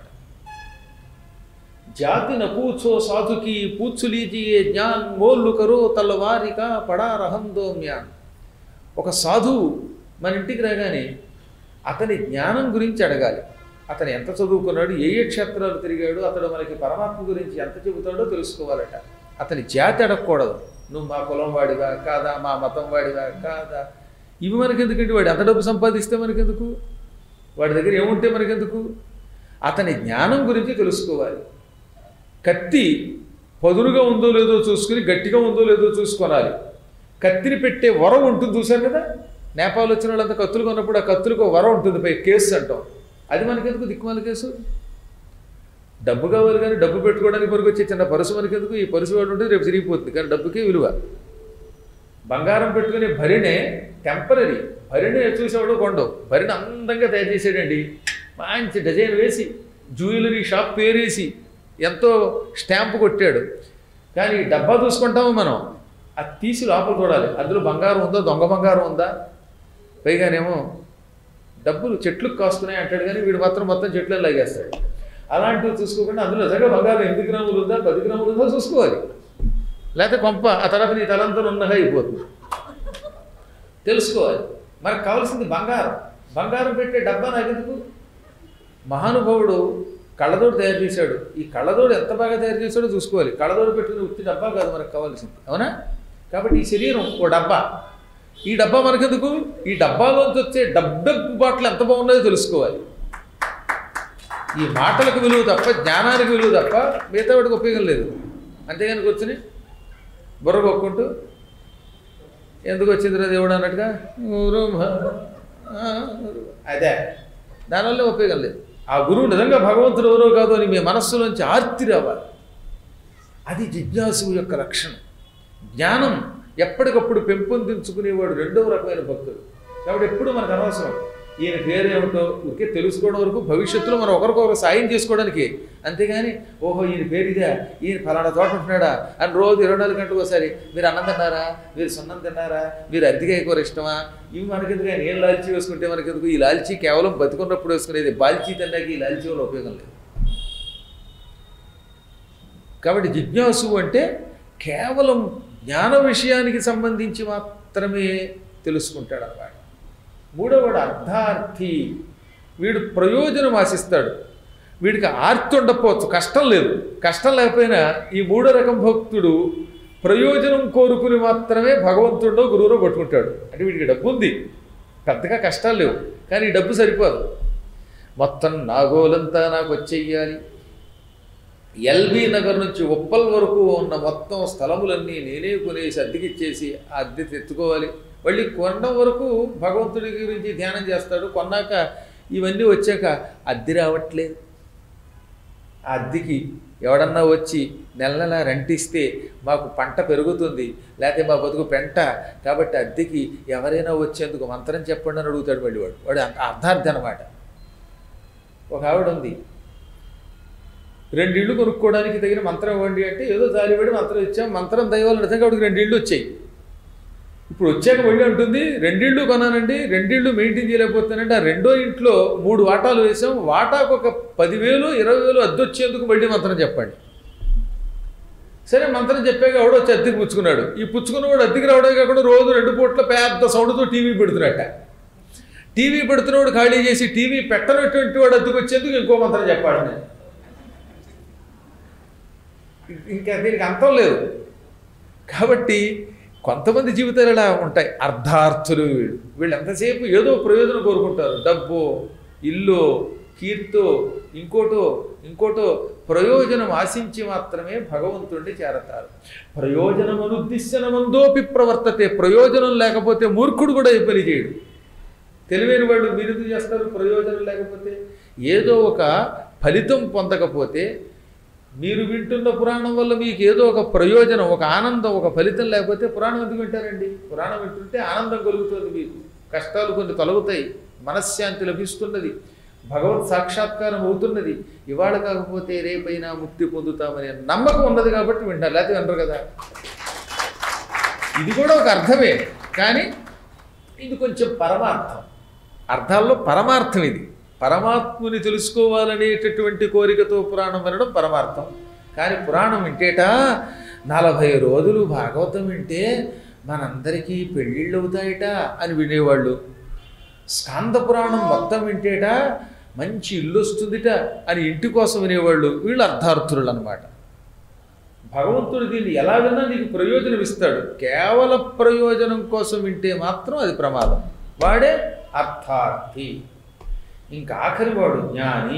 జాతి నపూచో సాధుకి పూచులీజియే జ్ఞాన్ మోల్లు కరో తల్లవారిక పడారహందో మ్యాన్. ఒక సాధువు మన ఇంటికి రాగానే అతని జ్ఞానం గురించి అడగాలి. అతను ఎంత చదువుకున్నాడు, ఏ క్షేత్రాలు తిరిగాడు, అతడు మనకి పరమాత్మ గురించి ఎంత చెబుతాడో తెలుసుకోవాలట. అతని జాతి అడగకూడదు. నువ్వు మా కులం వాడివా కాదా, మా మతం వాడివా కాదా, ఇవి మనకెందుకంటే వాడు ఎంత డబ్బు సంపాదిస్తే మనకెందుకు, వాడి దగ్గర ఏముంటే మనకెందుకు. అతని జ్ఞానం గురించి తెలుసుకోవాలి. కత్తి పదునుగా ఉందో లేదో చూసుకుని గట్టిగా ఉందో లేదో చూసుకోవాలి. కత్తిని పెట్టే వరం ఉంటుంది చూశారు కదా, నేపాల్ వచ్చిన వాళ్ళంతా కత్తులు కొన్నప్పుడు ఆ కత్తులకు వరం ఉంటుంది, పై కేసు అంటాం. అది మనకెందుకు దిక్కుమాల కేసు? డబ్బు కావాలి కానీ డబ్బు పెట్టుకోవడానికి పనికి వచ్చే చిన్న పరుసు మనకెందుకు? ఈ పరుసు వాడు ఉంటే రేపు తిరిగిపోతుంది, కానీ డబ్బుకే విలువ. బంగారం పెట్టుకునే భరిణే టెంపరీ, భరిణి చూసేవాడు కొండవు, భరిణి అందంగా తయారు చేసాడండి, మంచి డిజైన్ వేసి జ్యువెలరీ షాప్ పేరేసి ఎంతో స్టాంపు కొట్టాడు. కానీ డబ్బా చూసుకుంటాము మనం, అది తీసి లోపల చూడాలి, అందులో బంగారం ఉందో దొంగ బంగారం ఉందా. పైగానేమో డబ్బులు చెట్లకు కాస్తున్నాయి అంటాడు, కానీ వీడు మాత్రం మొత్తం చెట్లను లాగేస్తాడు. అలాంటివి చూసుకోకుండా అందులో నిజంగా బంగారం 8 గ్రాములు ఉందా 10 గ్రాములు ఉందా చూసుకోవాలి. లేకపోతే కొంప ఆ తర్వాత నీ తలంతా ఉన్నగా అయిపోతుంది. తెలుసుకోవాలి. మనకు కావాల్సింది బంగారం. బంగారం పెట్టే డబ్బా నాకెందుకు? మహానుభావుడు కళ్ళదోడు తయారు చేశాడు. ఈ కళ్ళదోడు ఎంత బాగా తయారు చేశాడో చూసుకోవాలి. కళ్ళదోడు పెట్టుకుని ఉత్తి డబ్బా కాదు మనకు కావాల్సింది, అవునా? కాబట్టి ఈ శరీరం ఓ డబ్బా. ఈ డబ్బా మనకెందుకు? ఈ డబ్బాలోంచి వచ్చే డబ్బు బాటలు ఎంత బాగున్నాయో తెలుసుకోవాలి. ఈ మాటలకు విలువ తప్ప, జ్ఞానానికి విలువ తప్ప మిగతా వాడికి ఉపయోగం లేదు. అంతేగాని కూర్చుని బుర్ర కొక్కుంటూ ఎందుకు వచ్చిందిరా దేవుడు అన్నట్టుగా అదే, దానివల్ల ఉపయోగం లేదు. ఆ గురువు నిజంగా భగవంతుడు ఎవరో కాదు అని మీ మనస్సులోంచి ఆర్తి రావాలి. అది జిజ్ఞాసువు యొక్క లక్షణం. జ్ఞానం ఎప్పటికప్పుడు పెంపొందించుకునేవాడు రెండవ రకమైన భక్తుడు. కాబట్టి ఎప్పుడు మనకు అనవసరం ఈయన పేరేమిటో ఊరికే తెలుసుకోవడం వరకు, భవిష్యత్తులో మనం ఒకరికొకరు సాయం చేసుకోవడానికి. అంతేగాని ఓహో ఈయన పేరు ఇదా, ఈయన ఫలానా చోట ఉంటున్నాడా అని రోజు 24 గంటలకు ఒకసారి మీరు అన్నం తిన్నారా, మీరు సున్నం తిన్నారా, మీరు అద్దెకాయ కూర ఇష్టమా, ఇవి మనకెందుకు? ఆయన ఏం లాల్చీ వేసుకుంటే మనకెందుకు? ఈ లాల్చీ కేవలం బతుకున్నప్పుడు వేసుకునేది, బాల్చీ తిన్నాక ఈ లాల్చీ వల్ల ఉపయోగం లేదు. కాబట్టి జిజ్ఞాసు అంటే కేవలం జ్ఞాన విషయానికి సంబంధించి మాత్రమే తెలుసుకుంటాడు అన్నమాట. మూడవవాడు అర్థార్థి. వీడు ప్రయోజనం ఆశిస్తాడు. వీడికి ఆర్తి ఉండకపోవచ్చు, కష్టం లేదు. కష్టం లేకపోయినా ఈ మూడో రకం భక్తుడు ప్రయోజనం కోరుకుని మాత్రమే భగవంతుడో గురువులో పట్టుకుంటాడు. అంటే వీడికి డబ్బు ఉంది, పెద్దగా కష్టాలు లేవు, కానీ ఈ డబ్బు సరిపోదు. మొత్తం నాగోలంతా నాకు వచ్చేయాలి, ఎల్బీ నగర్ నుంచి ఉప్పల్ వరకు ఉన్న మొత్తం స్థలములన్నీ నేనే కొనేసి అద్దెకిచ్చేసి ఆ అద్దె తెచ్చుకోవాలి. మళ్ళీ కొనడం వరకు భగవంతుడి గురించి ధ్యానం చేస్తాడు. కొన్నాక ఇవన్నీ వచ్చాక అద్దె రావట్లేదు. ఆ అద్దెకి ఎవడన్నా వచ్చి నెల నెల రెంటిస్తే మాకు పంట పెరుగుతుంది, లేకపోతే మా బతుకు పెంట, కాబట్టి అద్దెకి ఎవరైనా వచ్చేందుకు మంత్రం చెప్పండి అని అడుగుతాడు. మళ్ళీ వాడు అర్థార్థి అనమాట. ఒక ఆవిడ ఉంది, 2 ఇళ్ళు కొనుక్కోవడానికి తగిన మంత్రం ఇవ్వండి అంటే ఏదో జాలిపడి మంత్రం ఇచ్చాం, మంత్రం దైవాలు నిజంగా ఆవిడకి 2 ఇళ్ళు వచ్చాయి. ఇప్పుడు వచ్చాక మళ్ళీ అంటుంది 2 ఇళ్ళు కొనానండి, 2 ఇళ్ళు మెయింటైన్ చేయలేకపోతానంటే ఆ రెండో ఇంట్లో 3 వాటాలు వేసాం, వాటాకు ఒక 10,000 20,000 అద్దె వచ్చేందుకు మళ్ళీ మంత్రం చెప్పండి. సరే మంత్రం చెప్పాక ఎవడో వచ్చి అద్దెకి పుచ్చుకున్నాడు. ఈ పుచ్చుకున్నవాడు అద్దెకి రావడమే కాకుండా రోజు 2 పూట్ల పెద్ద సౌండ్తో టీవీ పెడుతున్నట్ట. టీవీ పెడుతున్నవాడు ఖాళీ చేసి టీవీ పెట్టనటువంటి వాడు అద్దెకొచ్చేందుకు ఇంకో మంత్రం చెప్పాడు నేను. ఇంకా దీనికి అంతం లేదు. కాబట్టి కొంతమంది జీవితాలు ఇలా ఉంటాయి. అర్ధార్థులు వీళ్ళు ఎంతసేపు ఏదో ప్రయోజనం కోరుకుంటారు. డబ్బు, ఇల్లు, కీర్తో, ఇంకోటో ప్రయోజనం ఆశించి మాత్రమే భగవంతుడిని చేరతారు. ప్రయోజనం అనుద్దిశ్యనమందోపి ప్రవర్తతే. ప్రయోజనం లేకపోతే మూర్ఖుడు కూడా ఏ పని చేయడు. తెలివైన వాళ్ళు మీరు ఎందుకు చేస్తారు? ప్రయోజనం లేకపోతే ఏదో ఒక ఫలితం పొందకపోతే, మీరు వింటున్న పురాణం వల్ల మీకు ఏదో ఒక ప్రయోజనం, ఒక ఆనందం, ఒక ఫలితం లేకపోతే పురాణం ఎందుకు వింటారండి? పురాణం వింటుంటే ఆనందం కలుగుతుంది, మీకు కష్టాలు కొన్ని తొలగుతాయి, మనశ్శాంతి లభిస్తున్నది, భగవత్ సాక్షాత్కారం అవుతున్నది. ఇవాళ కాకపోతే రేపైనా ముక్తి పొందుతామనే నమ్మకం ఉన్నది కాబట్టి వింటారు, లేకపోతే వినరు కదా. ఇది కూడా ఒక అర్థమే, కానీ ఇది కొంచెం పరమార్థం. అర్థాల్లో పరమార్థం ఇది. పరమాత్ముని తెలుసుకోవాలనేటటువంటి కోరికతో పురాణం వినడం పరమార్థం. కానీ పురాణం వింటేట 40 రోజులు భాగవతం వింటే మనందరికీ పెళ్ళిళ్ళు అవుతాయట అని వినేవాళ్ళు. స్కాంద పురాణం మొత్తం వింటేట మంచి ఇల్లు వస్తుందిట అని ఇంటి కోసం వినేవాళ్ళు. వీళ్ళు అర్థార్థులు అన్నమాట. భగవంతుడు దీన్ని ఎలా విన్నా నీకు ప్రయోజనం ఇస్తాడు. కేవల ప్రయోజనం కోసం వింటే మాత్రం అది ప్రమాదం. వాడే అర్థార్థి. ఇంకా ఆఖరి వాడు జ్ఞాని.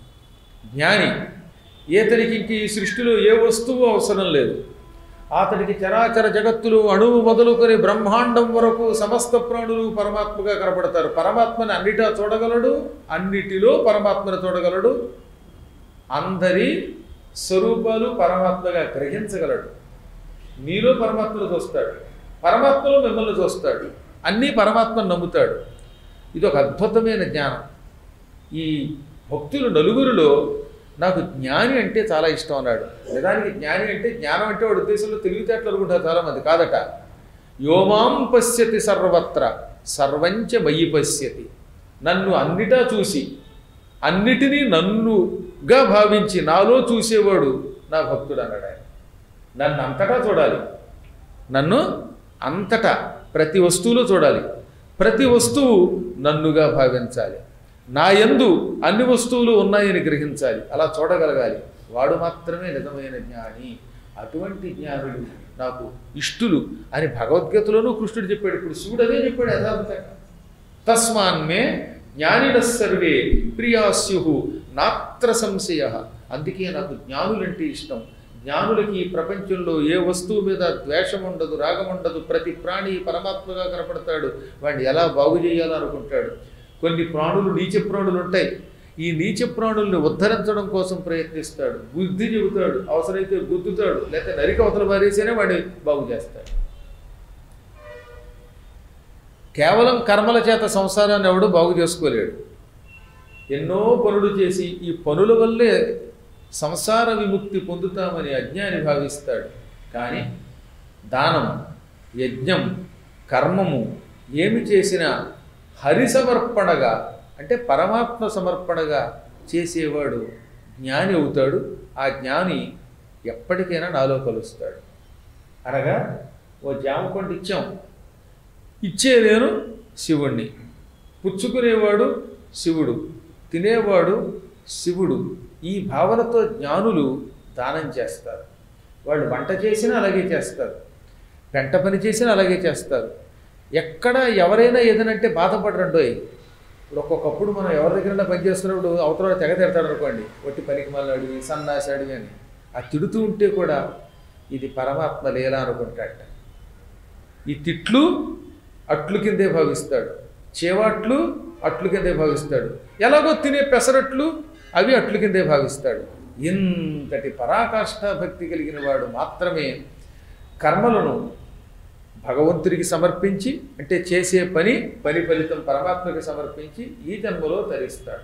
ఈతనికి ఇంక ఈ సృష్టిలో ఏ వస్తువు అవసరం లేదు. అతడికి చరాచర జగత్తులు, అణువు మొదలుకొని బ్రహ్మాండం వరకు సమస్త ప్రాణులు పరమాత్మగా కనపడతారు. పరమాత్మని అన్నిటా చూడగలడు, అన్నిటిలో పరమాత్మను చూడగలడు, అందరి స్వరూపాలు పరమాత్మగా గ్రహించగలడు. మీలో పరమాత్మను చూస్తాడు, పరమాత్మలో మిమ్మల్ని చూస్తాడు, అన్నీ పరమాత్మను నమ్ముతాడు. ఇది ఒక అద్భుతమైన జ్ఞానం. ఈ భక్తులు నలుగురిలో నాకు జ్ఞాని అంటే చాలా ఇష్టం అన్నాడు. నిజానికి జ్ఞాని అంటే, జ్ఞానం అంటే వాడి ఉద్దేశంలో తెలివితేటలు అనుకుంటారు చాలామంది. కాదట. యోమాం పశ్యతి సర్వత్ర సర్వంచ మయి పశ్యతి. నన్ను అన్నిటా చూసి అన్నిటినీ నన్నుగా భావించి నాలో చూసేవాడు నా భక్తుడు అన్నాడు ఆయన. నన్ను అంతటా చూడాలి, నన్ను అంతటా ప్రతి వస్తువులో చూడాలి, ప్రతి వస్తువు నన్నుగా భావించాలి, నా యందు అన్ని వస్తువులు ఉన్నాయని గ్రహించాలి, అలా చూడగలగాలి. వాడు మాత్రమే నిజమైన జ్ఞాని. అటువంటి జ్ఞానులు నాకు ఇష్టులు అని భగవద్గీతలోనూ కృష్ణుడు చెప్పాడు. ఇప్పుడు శివుడు అదే చెప్పాడు యథార్థంగా. తస్మాన్మే జ్ఞానిన సర్వే ప్రియాస్యు నాత్ర సంశయ. అందుకే నాకు జ్ఞానులంటే ఇష్టం. జ్ఞానులకి ఈ ప్రపంచంలో ఏ వస్తువు మీద ద్వేషం ఉండదు, రాగం ఉండదు. ప్రతి ప్రాణి పరమాత్మగా కనపడతాడు. వాడిని ఎలా బాగు చేయాలనుకుంటాడు. కొన్ని ప్రాణులు నీచ ప్రాణులు ఉంటాయి. ఈ నీచ ప్రాణుల్ని ఉద్ధరించడం కోసం ప్రయత్నిస్తాడు, బుద్ధి చెబుతాడు, అవసరమైతే గుద్దుతాడు, లేకపోతే నరికి అవతల పారేసేనే వాడిని బాగు చేస్తాడు. కేవలం కర్మల చేత సంసారాన్ని ఎవడు బాగు చేసుకోలేడు. ఎన్నో పనులు చేసి ఈ పనుల వల్లే సంసార విముక్తి పొందుతామని అజ్ఞాని భావిస్తాడు. కానీ దానం, యజ్ఞం, కర్మము ఏమి చేసినా హరి సమర్పణగా అంటే పరమాత్మ సమర్పణగా చేసేవాడు జ్ఞాని అవుతాడు. ఆ జ్ఞాని ఎప్పటికైనా నాలో కలుస్తాడు. అనగా ఓ జామకొండ ఇచ్చాం, ఇచ్చే నేను శివుణ్ణి, పుచ్చుకునేవాడు శివుడు, తినేవాడు శివుడు. ఈ భావనతో జ్ఞానులు దానం చేస్తారు. వాళ్ళు వంట చేసినా అలాగే చేస్తారు, పెంట పని చేసినా అలాగే చేస్తారు. ఎక్కడ ఎవరైనా ఏదనంటే బాధపడరండోయ్. ఇప్పుడు ఒక్కొక్కప్పుడు మనం ఎవరి దగ్గరైనా పని చేస్తున్నప్పుడు అవతల తెగ తిడతాడు అనుకోండి, ఒట్టి పనికి మళ్ళీ అడివి, సన్నాసి అడివి అని. ఆ తిడుతూ ఉంటే కూడా ఇది పరమాత్మ లీల అనుకుంటాట. ఈ తిట్లు అట్లు కిందే భావిస్తాడు, చేవాట్లు అట్లు కిందే భావిస్తాడు, ఎలాగో తినే పెసరట్లు అవి అట్లు కిందే భావిస్తాడు. ఇంతటి పరాకాష్ఠ భక్తి కలిగిన వాడు మాత్రమే కర్మలను భగవంతుడికి సమర్పించి, అంటే చేసే పని ఫలితం పరమాత్మకి సమర్పించి ఈ జన్మలో తరిస్తాడు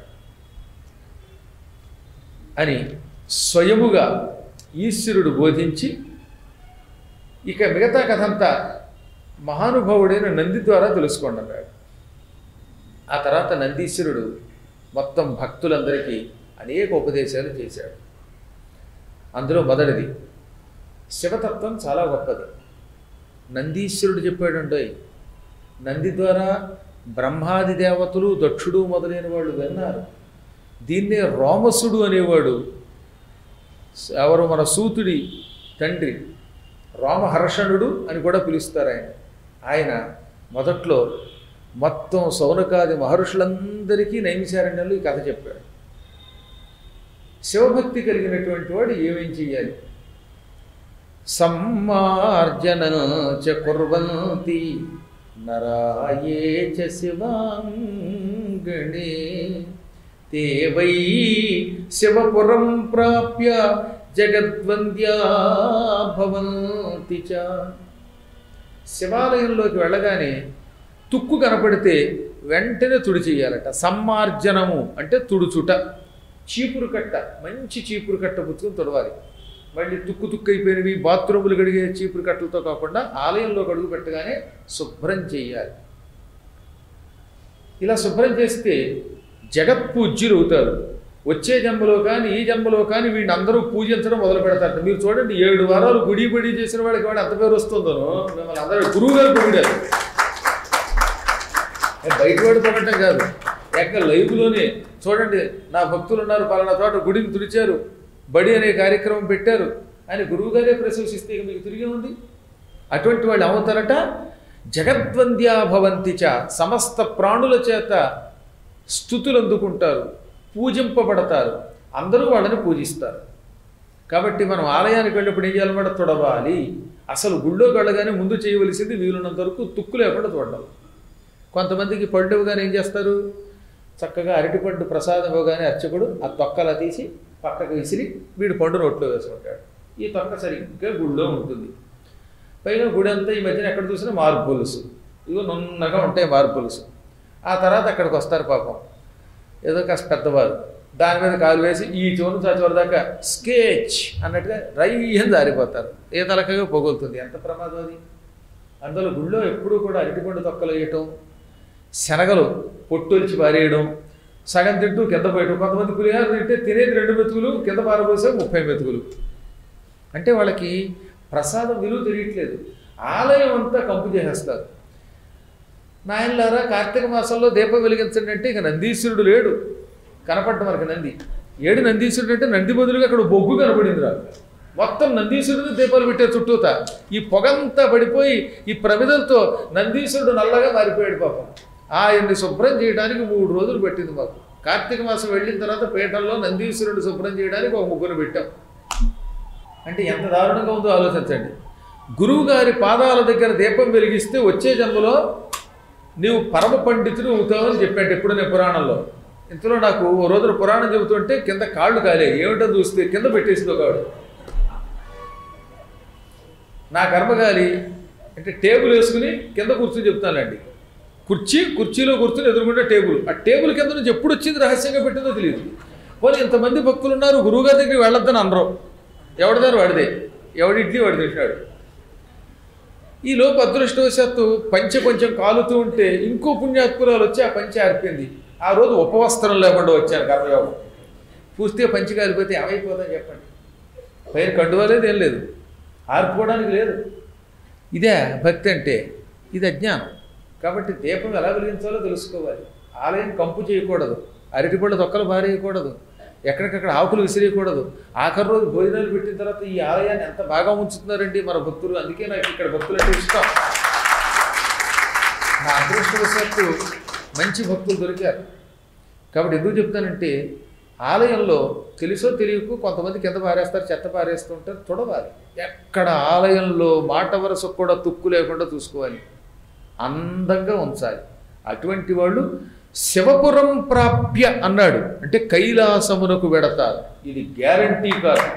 అని స్వయముగా ఈశ్వరుడు బోధించి, ఇక మిగతా కథంతా మహానుభావుడైన నంది ద్వారా తెలుసుకోండి అన్నాడు. ఆ తర్వాత నందీశ్వరుడు మొత్తం భక్తులందరికీ అనేక ఉపదేశాలు చేశాడు. అందులో మొదటిది శివతత్వం చాలా గొప్పది. నందీశ్వరుడు చెప్పాడంటే నంది ద్వారా బ్రహ్మాది దేవతలు దక్షుడు మొదలైన వాళ్ళు విన్నారు. దీన్నే రోమసుడు అనేవాడు, ఎవరు మన సూతుడి తండ్రి, రోమహర్షణుడు అని కూడా పిలుస్తారు ఆయన. ఆయన మొదట్లో మొత్తం సౌనకాది మహర్షులందరికీ నైమిషారణ్యంలో ఈ కథ చెప్పాడు. శివభక్తి కలిగినటువంటి వాడు ఏమేం చెయ్యాలి? సమ్మార్జన చ కుర్వంతి నరాయే చ శివాంగణే తే వై శివపురం ప్రాప్య జగద్వంద్యా భవంతి చ. శివాలయంలోకి వెళ్ళగానే తుక్కు కనపడితే వెంటనే తుడి చేయాలట. సమ్మార్జనము అంటే తుడుచుట. చీపురు కట్ట, మంచి చీపురు కట్ట పుచ్చుకొని తుడవాలి. మళ్ళీ తుక్కు అయిపోయినవి బాత్రూములు కడిగే చీపురు కట్టలతో కాకుండా ఆలయంలో అడుగు పెట్టగానే శుభ్రం చేయాలి. ఇలా శుభ్రం చేస్తే జగత్పూజ్యులు అవుతారు. వచ్చే జన్మలో కానీ ఈ జన్మలో కానీ వీడిని అందరూ పూజించడం మొదలు పెడతారు. మీరు చూడండి, 7 వారాలు గుడి చేసిన వాడికి వాడు అంత పేరు వస్తుందనో మిమ్మల్ని అందరూ గురువు గారు పొగిడారు. బయట వాడు పొగటం కాదు, ఎక్కడ లైవ్లోనే చూడండి, నా భక్తులు ఉన్నారు, పలానా చోట గుడిని తుడిచారు, బడి అనే కార్యక్రమం పెట్టారు అని గురువుగారే ప్రశంసిస్తే మీకు తిరిగి ఉంది. అటువంటి వాళ్ళు ఏమవుతారట? జగద్వంద్యా భవంతి చ, సమస్త ప్రాణుల చేత స్తుతులు అందుకుంటారు, పూజింపబడతారు, అందరూ వాళ్ళని పూజిస్తారు. కాబట్టి మనం ఆలయానికి వెళ్ళినప్పుడు ఏం చేయాలన్నమాట? తుడవాలి. అసలు గుళ్ళోకి వెళ్ళగానే ముందు చేయవలసింది వీలున్నంత వరకు తుక్కు లేకుండా చూడడం. కొంతమందికి పళ్ళు ఇవ్వగానే ఏం చేస్తారు? చక్కగా అరటిపండు ప్రసాదం ఇవ్వగానే అర్చకుడు ఆ తొక్కలా తీసి పక్కకు విసిరి వీడు పండు నోట్లో వేసుకుంటాడు. ఈ తొక్క సరిగ్గా గుళ్ళో ఉంటుంది. పైన గుడి అంతా ఈ మధ్యన ఎక్కడ చూసినా మార్బుల్స్, ఇవో నున్నగా ఉంటాయి మార్బుల్స్. ఆ తర్వాత అక్కడికి వస్తారు పాపం ఏదో కాస్త పెద్దవారు, దాని మీద కాలు వేసి ఈ చివరి చివరి దాకా స్కెచ్ అన్నట్టుగా రయ్యం జారిపోతారు. ఏ తలకగా పొగులుతుంది. ఎంత ప్రమాదం అది! అందులో గుళ్ళో ఎప్పుడూ కూడా అరటిపండు తొక్కలు వేయటం, శనగలు పొట్టొలిచి పారేయడం, సగం తింటూ కింద పోయటం. కొంతమంది పులిహార తింటే తినేది 2 మెతుకులు, కింద పారబోసే 30 మెతుకులు. అంటే వాళ్ళకి ప్రసాదం విలువ తెలియట్లేదు. ఆలయం అంతా కంపు చేసేస్తారు. నాయనలారా, కార్తీక మాసంలో దీపం వెలిగించండి అంటే ఇక నందీశ్వరుడు లేడు, కనపడ్డ మనకి నంది. ఏడు నందీశ్వరుడు అంటే నంది బదులుగా అక్కడ బొగ్గు కనపడింది రా. మొత్తం నందీశ్వరుడు దీపాలు పెట్టే చుట్టూతా ఈ పొగంతా పడిపోయి ఈ ప్రమిదలతో నందీశ్వరుడు నల్లగా మారిపోయాడు పాపం. ఆయన్ని శుభ్రం చేయడానికి 3 రోజులు పెట్టింది మాకు. కార్తీక మాసం వెళ్ళిన తర్వాత పీఠంలో నందీశ్వరుడు శుభ్రం చేయడానికి ఒక ముగ్గురు పెట్టాం. అంటే ఎంత దారుణంగా ఉందో ఆలోచించండి. గురువుగారి పాదాల దగ్గర దీపం వెలిగిస్తే వచ్చే జన్మలో నీవు పరమ పండితుడు అవుతావని చెప్పాడు ఎప్పుడు నేను పురాణంలో. ఇంతలో నాకు ఓ రోజున పురాణం చెబుతుంటే కింద కాళ్ళు కాలే. ఏమిటో చూస్తే కింద పెట్టేసింది ఒక ఆవిడ. నా కర్మగాలి అంటే టేబుల్ వేసుకుని కింద కూర్చొని చెప్తానండి. కుర్చీలో కూర్చొని ఎదురుకుంటే టేబుల్, ఆ టేబుల్ కింద నుంచి ఎప్పుడు వచ్చింది రహస్యంగా పెట్టిందో తెలియదు. పోనీ ఇంతమంది భక్తులు ఉన్నారు, గురువుగారి దగ్గరికి వెళ్ళొద్దని అనరు. ఎవడిదారు వాడిదే, ఎవడి ఇడ్లీ వాడు తింటున్నాడు. ఈ లోపు అదృష్టవశాత్తు పంచె కొంచెం కాలుతూ ఉంటే ఇంకో పుణ్యాత్పురాలు వచ్చి ఆ పంచె ఆరిపోయింది. ఆ రోజు ఉపవస్త్రం లేకుండా వచ్చాను కర్మయోగం. పూస్తే పంచె కాలిపోతే ఏమైపోతుందని చెప్పండి. పైన కండువలేదు, ఏం లేదు, ఆర్పుకోవడానికి లేదు. ఇదే భక్తి అంటే, ఇది అజ్ఞానం. కాబట్టి దీపం ఎలా వెలిగించాలో తెలుసుకోవాలి. ఆలయం కంపు చేయకూడదు, అరటిపళ్ళ తొక్కలు పారేయకూడదు, ఎక్కడికక్కడ ఆకులు విసిరేయకూడదు. ఆఖరి రోజు భోజనాలు పెట్టిన తర్వాత ఈ ఆలయాన్ని ఎంత బాగా ఉంచుతున్నారండి మన భక్తులు. అందుకే నాకు ఇక్కడ భక్తులు అంటే ఇష్టం. నా అదృష్టవశాత్తు మంచి భక్తులు దొరికారు. కాబట్టి ఎందుకు చెప్తానంటే, ఆలయంలో తెలుసో తెలియకు కొంతమంది కింద పారేస్తారు, చెత్త పారేస్తూ ఉంటారు. చూడవాలి, ఎక్కడ ఆలయంలో మాట వరసకు కూడా తుక్కు లేకుండా చూసుకోవాలి, అందంగా ఉంచాలి. అటువంటి వాళ్ళు శివపురం ప్రాప్య అన్నాడు అంటే కైలాసమునకు వెడతారు. ఇది గ్యారంటీ కాదు.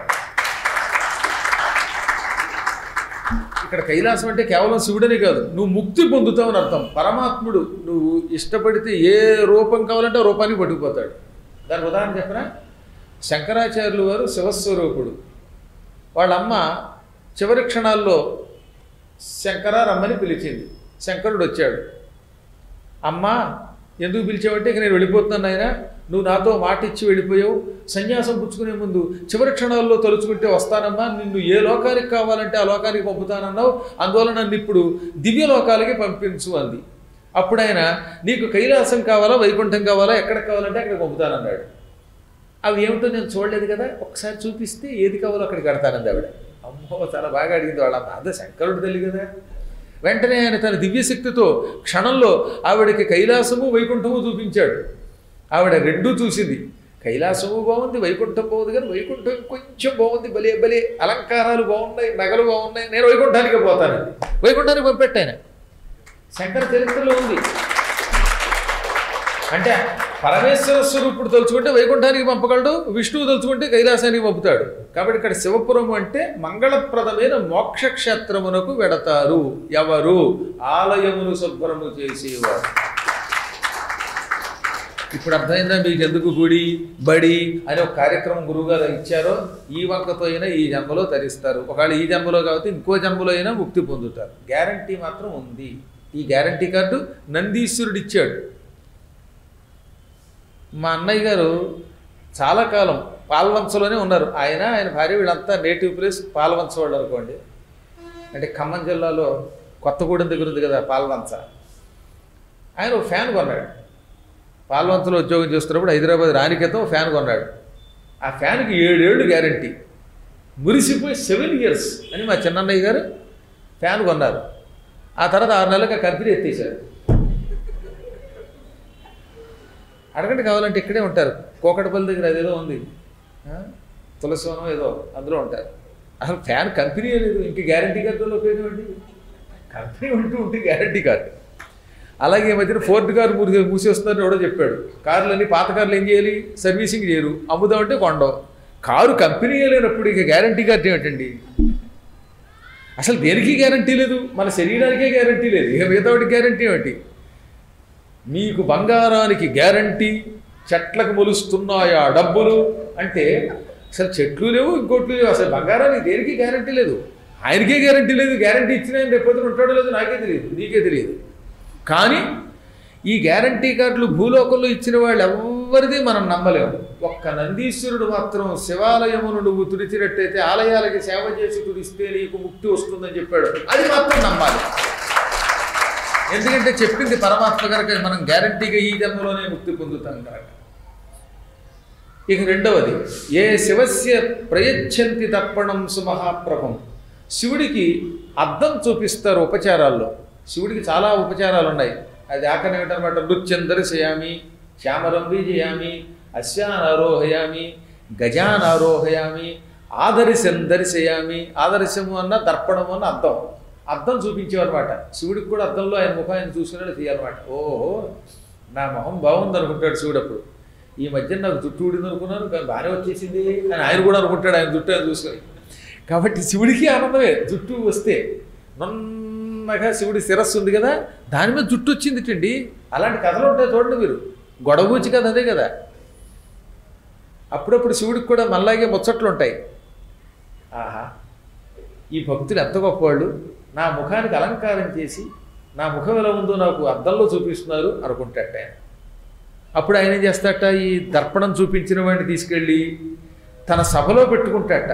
ఇక్కడ కైలాసం అంటే కేవలం శివుడనే కాదు, నువ్వు ముక్తి పొందుతావు అని అర్థం. పరమాత్ముడు నువ్వు ఇష్టపడితే ఏ రూపం కావాలంటే ఆ రూపానికి పట్టుకుపోతాడు. దానికి ఉదాహరణ చెప్పిన శంకరాచార్యులు వారు శివస్వరూపుడు. వాళ్ళమ్మ చివరి క్షణాల్లో శంకర రమ్మని పిలిచింది. శంకరుడు వచ్చాడు. అమ్మ ఎందుకు పిలిచావంటే, ఇక నేను వెళ్ళిపోతున్నాను ఆయన, నువ్వు నాతో మాట ఇచ్చి వెళ్ళిపోయావు, సన్యాసం పుచ్చుకునే ముందు చివరి క్షణాల్లో తలుచుకుంటే వస్తానమ్మా, నిన్ను ఏ లోకానికి కావాలంటే ఆ లోకానికి పంపుతానన్నావు, అందువల్ల నన్ను ఇప్పుడు దివ్య లోకాలకి పంపించు అంది. అప్పుడు ఆయన నీకు కైలాసం కావాలా వైకుంఠం కావాలా ఎక్కడికి కావాలంటే అక్కడికి పంపుతానన్నాడు. అవి ఏమిటో నేను చూడలేదు కదా, ఒకసారి చూపిస్తే ఏది కావాలో అక్కడికి కడతానంది ఆవిడ. అమ్మో చాలా బాగా అడిగింది వాళ్ళమ్మ. అదే శంకరుడు తల్లి కదా. వెంటనే ఆయన తన దివ్యశక్తితో క్షణంలో ఆవిడకి కైలాసము వైకుంఠము చూపించాడు. ఆవిడ రెండూ చూసింది. కైలాసము బాగుంది, వైకుంఠం బాగుంది, కానీ వైకుంఠం కొంచెం బాగుంది, భలే భలే అలంకారాలు బాగున్నాయి, నగలు బాగున్నాయి, నేను వైకుంఠానికి పోతానండి. వైకుంఠానికి పంపెట్టాయన. శంకర చరిత్రలో ఉంది. అంటే పరమేశ్వర స్వరూపుడు తలుచుకుంటే వైకుంఠానికి పంపగలడు, విష్ణువు తలుచుకుంటే కైలాసానికి పంపుతాడు. కాబట్టి ఇక్కడ శివపురం అంటే మంగళప్రదమైన మోక్షక్షేత్రమునకు వెడతారు ఎవరు? ఆలయమును శుభ్రము చేసేవారు. ఇప్పుడు అర్థమైందా మీకు ఎందుకు గుడి బడి అనే ఒక కార్యక్రమం గురువుగారు ఇచ్చారో? ఈ వంకతో అయినా ఈ జన్మలో తరిస్తారు. ఒకవేళ ఈ జన్మలో కాబట్టి ఇంకో జన్మలో అయినా ముక్తి పొందుతారు. గ్యారంటీ మాత్రం ఉంది. ఈ గ్యారంటీ కార్డు నందీశ్వరుడు ఇచ్చాడు. మా అన్నయ్య గారు చాలా కాలం పాల్వంచలోనే ఉన్నారు. ఆయన భార్య వీళ్ళంతా నేటివ్ ప్లేస్ పాల్వంచ వాళ్ళు అనుకోండి. అంటే ఖమ్మం జిల్లాలో కొత్తగూడెం దగ్గర ఉంది కదా పాల్వంచ. ఆయన ఒక ఫ్యాన్ కొన్నాడు. పాల్వంచలో ఉద్యోగం చేస్తున్నప్పుడు హైదరాబాద్ రానికేతం ఫ్యాన్ కొన్నాడు. ఆ ఫ్యాన్కి 7 ఏళ్ళు గ్యారంటీ. మురిసిపోయి 7 years అని మా చిన్నన్నయ్య గారు ఫ్యాన్ కొన్నారు. ఆ తర్వాత 6 నెలలకు ఆ కంపెనీ ఎత్తేసారు. అడగండి కావాలంటే ఇక్కడే ఉంటారు. కోకటపల్లి దగ్గర అదేదో ఉంది, తులసివనం ఏదో, అందులో ఉంటారు. అసలు ఫ్యాన్ కంపెనీ లేదు, ఇంక గ్యారంటీ కార్డులో ఉపయోగం. కంపెనీ ఉంటే గ్యారంటీ కార్డు. అలాగే మధ్యన ఫోర్డ్ కారు మూసేస్తున్నారని ఎవడో చెప్పాడు. కార్లన్నీ పాత కార్లు ఏం చేయాలి? సర్వీసింగ్ చేయరు, అమ్ముదామంటే కొండవు. కారు కంపెనీ లేనప్పుడు ఇక గ్యారంటీ కార్డు ఏమిటండి? అసలు దేనికి గ్యారంటీ లేదు, మన శరీరానికే గ్యారంటీ లేదు, ఇక మిగతా వాటికి గ్యారంటీ ఏమిటి? మీకు బంగారానికి గ్యారంటీ, చెట్లకు మొలుస్తున్నాయా డబ్బులు అంటే అసలు చెట్లు లేవు, ఇంకోట్లు లేవు. అసలు బంగారానికి దేనికి గ్యారంటీ లేదు, ఆయనకే గ్యారంటీ లేదు. గ్యారంటీ ఇచ్చిన ఆయన రేపొద్దున ఉంటాడో లేదో నాకే తెలియదు, నీకే తెలియదు. కానీ ఈ గ్యారంటీ కార్డులు భూలోకంలో ఇచ్చిన వాళ్ళు ఎవరిది మనం నమ్మలేము. ఒక్క నందీశ్వరుడు మాత్రం శివాలయమును నువ్వు తుడిచినట్టయితే, ఆలయాలకి సేవ చేసి తుడిస్తే నీకు ముక్తి వస్తుందని చెప్పాడు. అది మాత్రం నమ్మాలి. ఎందుకంటే చెప్పింది పరమాత్మ కనుక మనం గ్యారంటీగా ఈ జన్మలోనే ముక్తి పొందుతాం కనుక. ఇక రెండవది, ఏ శివస్య ప్రయచ్ఛంతి తర్పణం సుమహాప్రభం. శివుడికి అద్దం చూపిస్తారు ఉపచారాల్లో. శివుడికి చాలా ఉపచారాలు ఉన్నాయి. అది ఆఖరణ ఏమిటనమాట, నృత్యం దర్శయామి, శ్యామరం విజయామి, అశ్వానారోహయామి, గజానారోహయామి, ఆదర్శం దర్శయామి. ఆదర్శము అన్న దర్పణము అన్న అద్దం. అద్దం చూపించేవన్నమాట. శివుడికి కూడా అద్దంలో ఆయన ముఖాన్ని చూసుకునేలా తీయాలన్నమాట. ఓహో నా మొహం బాగుంది అనుకుంటాడు శివుడు. అప్పుడు ఈ మధ్య నాకు జుట్టు ఊడింది అనుకున్నాను, కానీ బాగానే వచ్చేసింది అని ఆయన కూడా అనుకుంటాడు, ఆయన జుట్టు ఆయన చూసుకొని. కాబట్టి శివుడికి ఆనందమే జుట్టు వస్తే. నున్నగా శివుడి శిరస్సు ఉంది కదా, దాని మీద జుట్టు వచ్చింది అండి. అలాంటి కథలు ఉంటాయి చూడండి మీరు. గొడవూచి కథ అదే కదా. అప్పుడప్పుడు శివుడికి కూడా మనలాగే ముచ్చట్లు ఉంటాయి. ఆహా ఈ భక్తులు ఎంత గొప్పవాళ్ళు, నా ముఖానికి అలంకారం చేసి నా ముఖం ఎలా ఉందో నాకు అద్దంలో చూపిస్తున్నారు అనుకుంటాట ఆయన. అప్పుడు ఆయన ఏం చేస్తాట, ఈ దర్పణం చూపించిన వాడిని తీసుకెళ్ళి తన సభలో పెట్టుకుంటాట.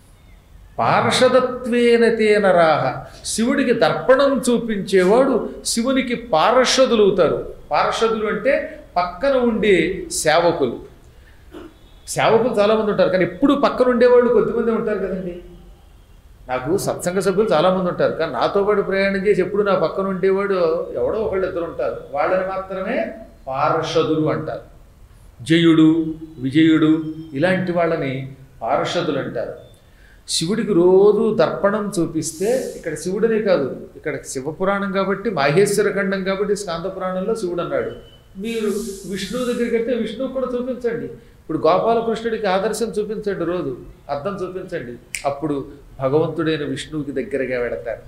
పార్షదత్వేన తేన రాహ. శివుడికి దర్పణం చూపించేవాడు శివునికి పార్షదులు అవుతారు. పార్షదులు అంటే పక్కన ఉండే సేవకులు. సేవకులు చాలామంది ఉంటారు, కానీ ఎప్పుడు పక్కన ఉండేవాళ్ళు కొద్దిమంది ఉంటారు కదండి. నాకు సత్సంగ సభ్యులు చాలామంది ఉంటారు, కానీ నాతో పాటు ప్రయాణం చేసి ఎప్పుడు నా పక్కన ఉండేవాడు ఎవడో ఒకళ్ళు ఇద్దరు ఉంటారు. వాళ్ళని మాత్రమే పార్షదులు అంటారు. జయుడు, విజయుడు ఇలాంటి వాళ్ళని పార్షదులు అంటారు. శివుడికి రోజు దర్పణం చూపిస్తే, ఇక్కడ శివుడనే కాదు, ఇక్కడ శివపురాణం కాబట్టి మాహేశ్వర ఖండం కాబట్టి స్కాంద పురాణంలో శివుడు అన్నాడు. మీరు విష్ణువు దగ్గరికి వెళ్తే విష్ణువు కూడా చూపించండి. ఇప్పుడు గోపాలకృష్ణుడికి ఆదర్శం చూపించండి, రోజు అర్థం చూపించండి. అప్పుడు భగవంతుడైన విష్ణువుకి దగ్గరగా వెడతారు,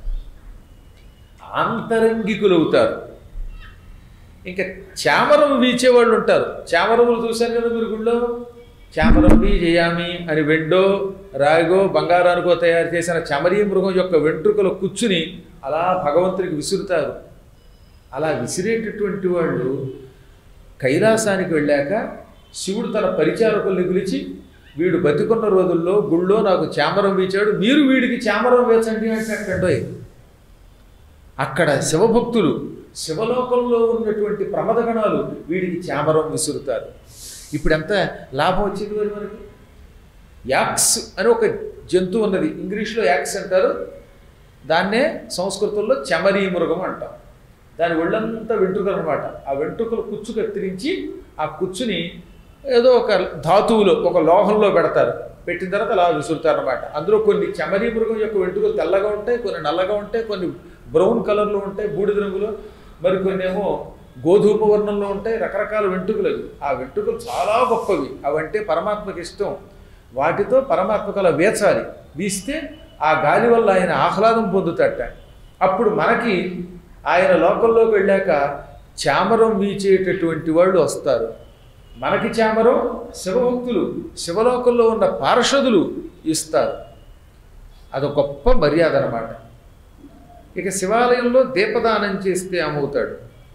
ఆంతరంగికులు అవుతారు. ఇంకా చామరం వీచేవాళ్ళు ఉంటారు. చామరములు చూశారు కదా మీరు గుళ్ళో. చామరం వీజయామి అని వెండో రాగో బంగారానికో తయారు చేసిన చమరీ మృగం యొక్క వెంట్రుకలు కూర్చుని అలా భగవంతుడికి విసురుతారు. అలా విసిరేటటువంటి వాళ్ళు కైలాసానికి వెళ్ళాక శివుడు తన పరిచారకుల్ని పిలిచి, వీడు బతికున్న రోజుల్లో గుళ్ళో నాకు చామరం వీచాడు, మీరు వీడికి చామరం వేచండి అంటే అక్కడ శివభక్తులు శివలోకంలో ఉన్నటువంటి ప్రమదగణాలు వీడికి చామరం విసురుతారు. ఇప్పుడు ఎంత లాభం వచ్చింది మరి మనకి? యాక్స్ అని ఒక జంతువు ఉన్నది, ఇంగ్లీష్లో యాక్స్ అంటారు, దాన్నే సంస్కృతంలో చెమరీ మృగం అంటాం. దాని ఒళ్ళంతా వెంట్రుకలు అనమాట. ఆ వెంట్రుకలు కుచ్చు కత్తిరించి ఆ కుచ్చుని ఏదో ఒక ధాతువులో ఒక లోహంలో పెడతారు, పెట్టిన తర్వాత అలా విసురుతారనమాట. అందులో కొన్ని చెమరీ మృగం యొక్క వెంట్రుకలు తెల్లగా ఉంటాయి, కొన్ని నల్లగా ఉంటాయి, కొన్ని బ్రౌన్ కలర్లో ఉంటాయి బూడిద రంగులో, మరి కొన్ని ఏమో గోధుమ వర్ణంలో ఉంటాయి. రకరకాల వెంట్రుకలు అవి. ఆ వెంట్రుకలు చాలా గొప్పవి, అవంటే పరమాత్మకి ఇష్టం. వాటితో పరమాత్మకు అలా వేచాలి, వీస్తే ఆ గాలి వల్ల ఆయన ఆహ్లాదం పొందుతాట. అప్పుడు మనకి ఆయన లోకంలోకి వెళ్ళాక చామరం వీచేటటువంటి వాళ్ళు వస్తారు. మనకి చామరం శివభక్తులు, శివలోకంలో ఉన్న పార్షదులు ఇస్తారు. అదొక గొప్ప మర్యాద అన్నమాట. ఇక శివాలయంలో దీపదానం చేస్తే ఏమవుతాడు?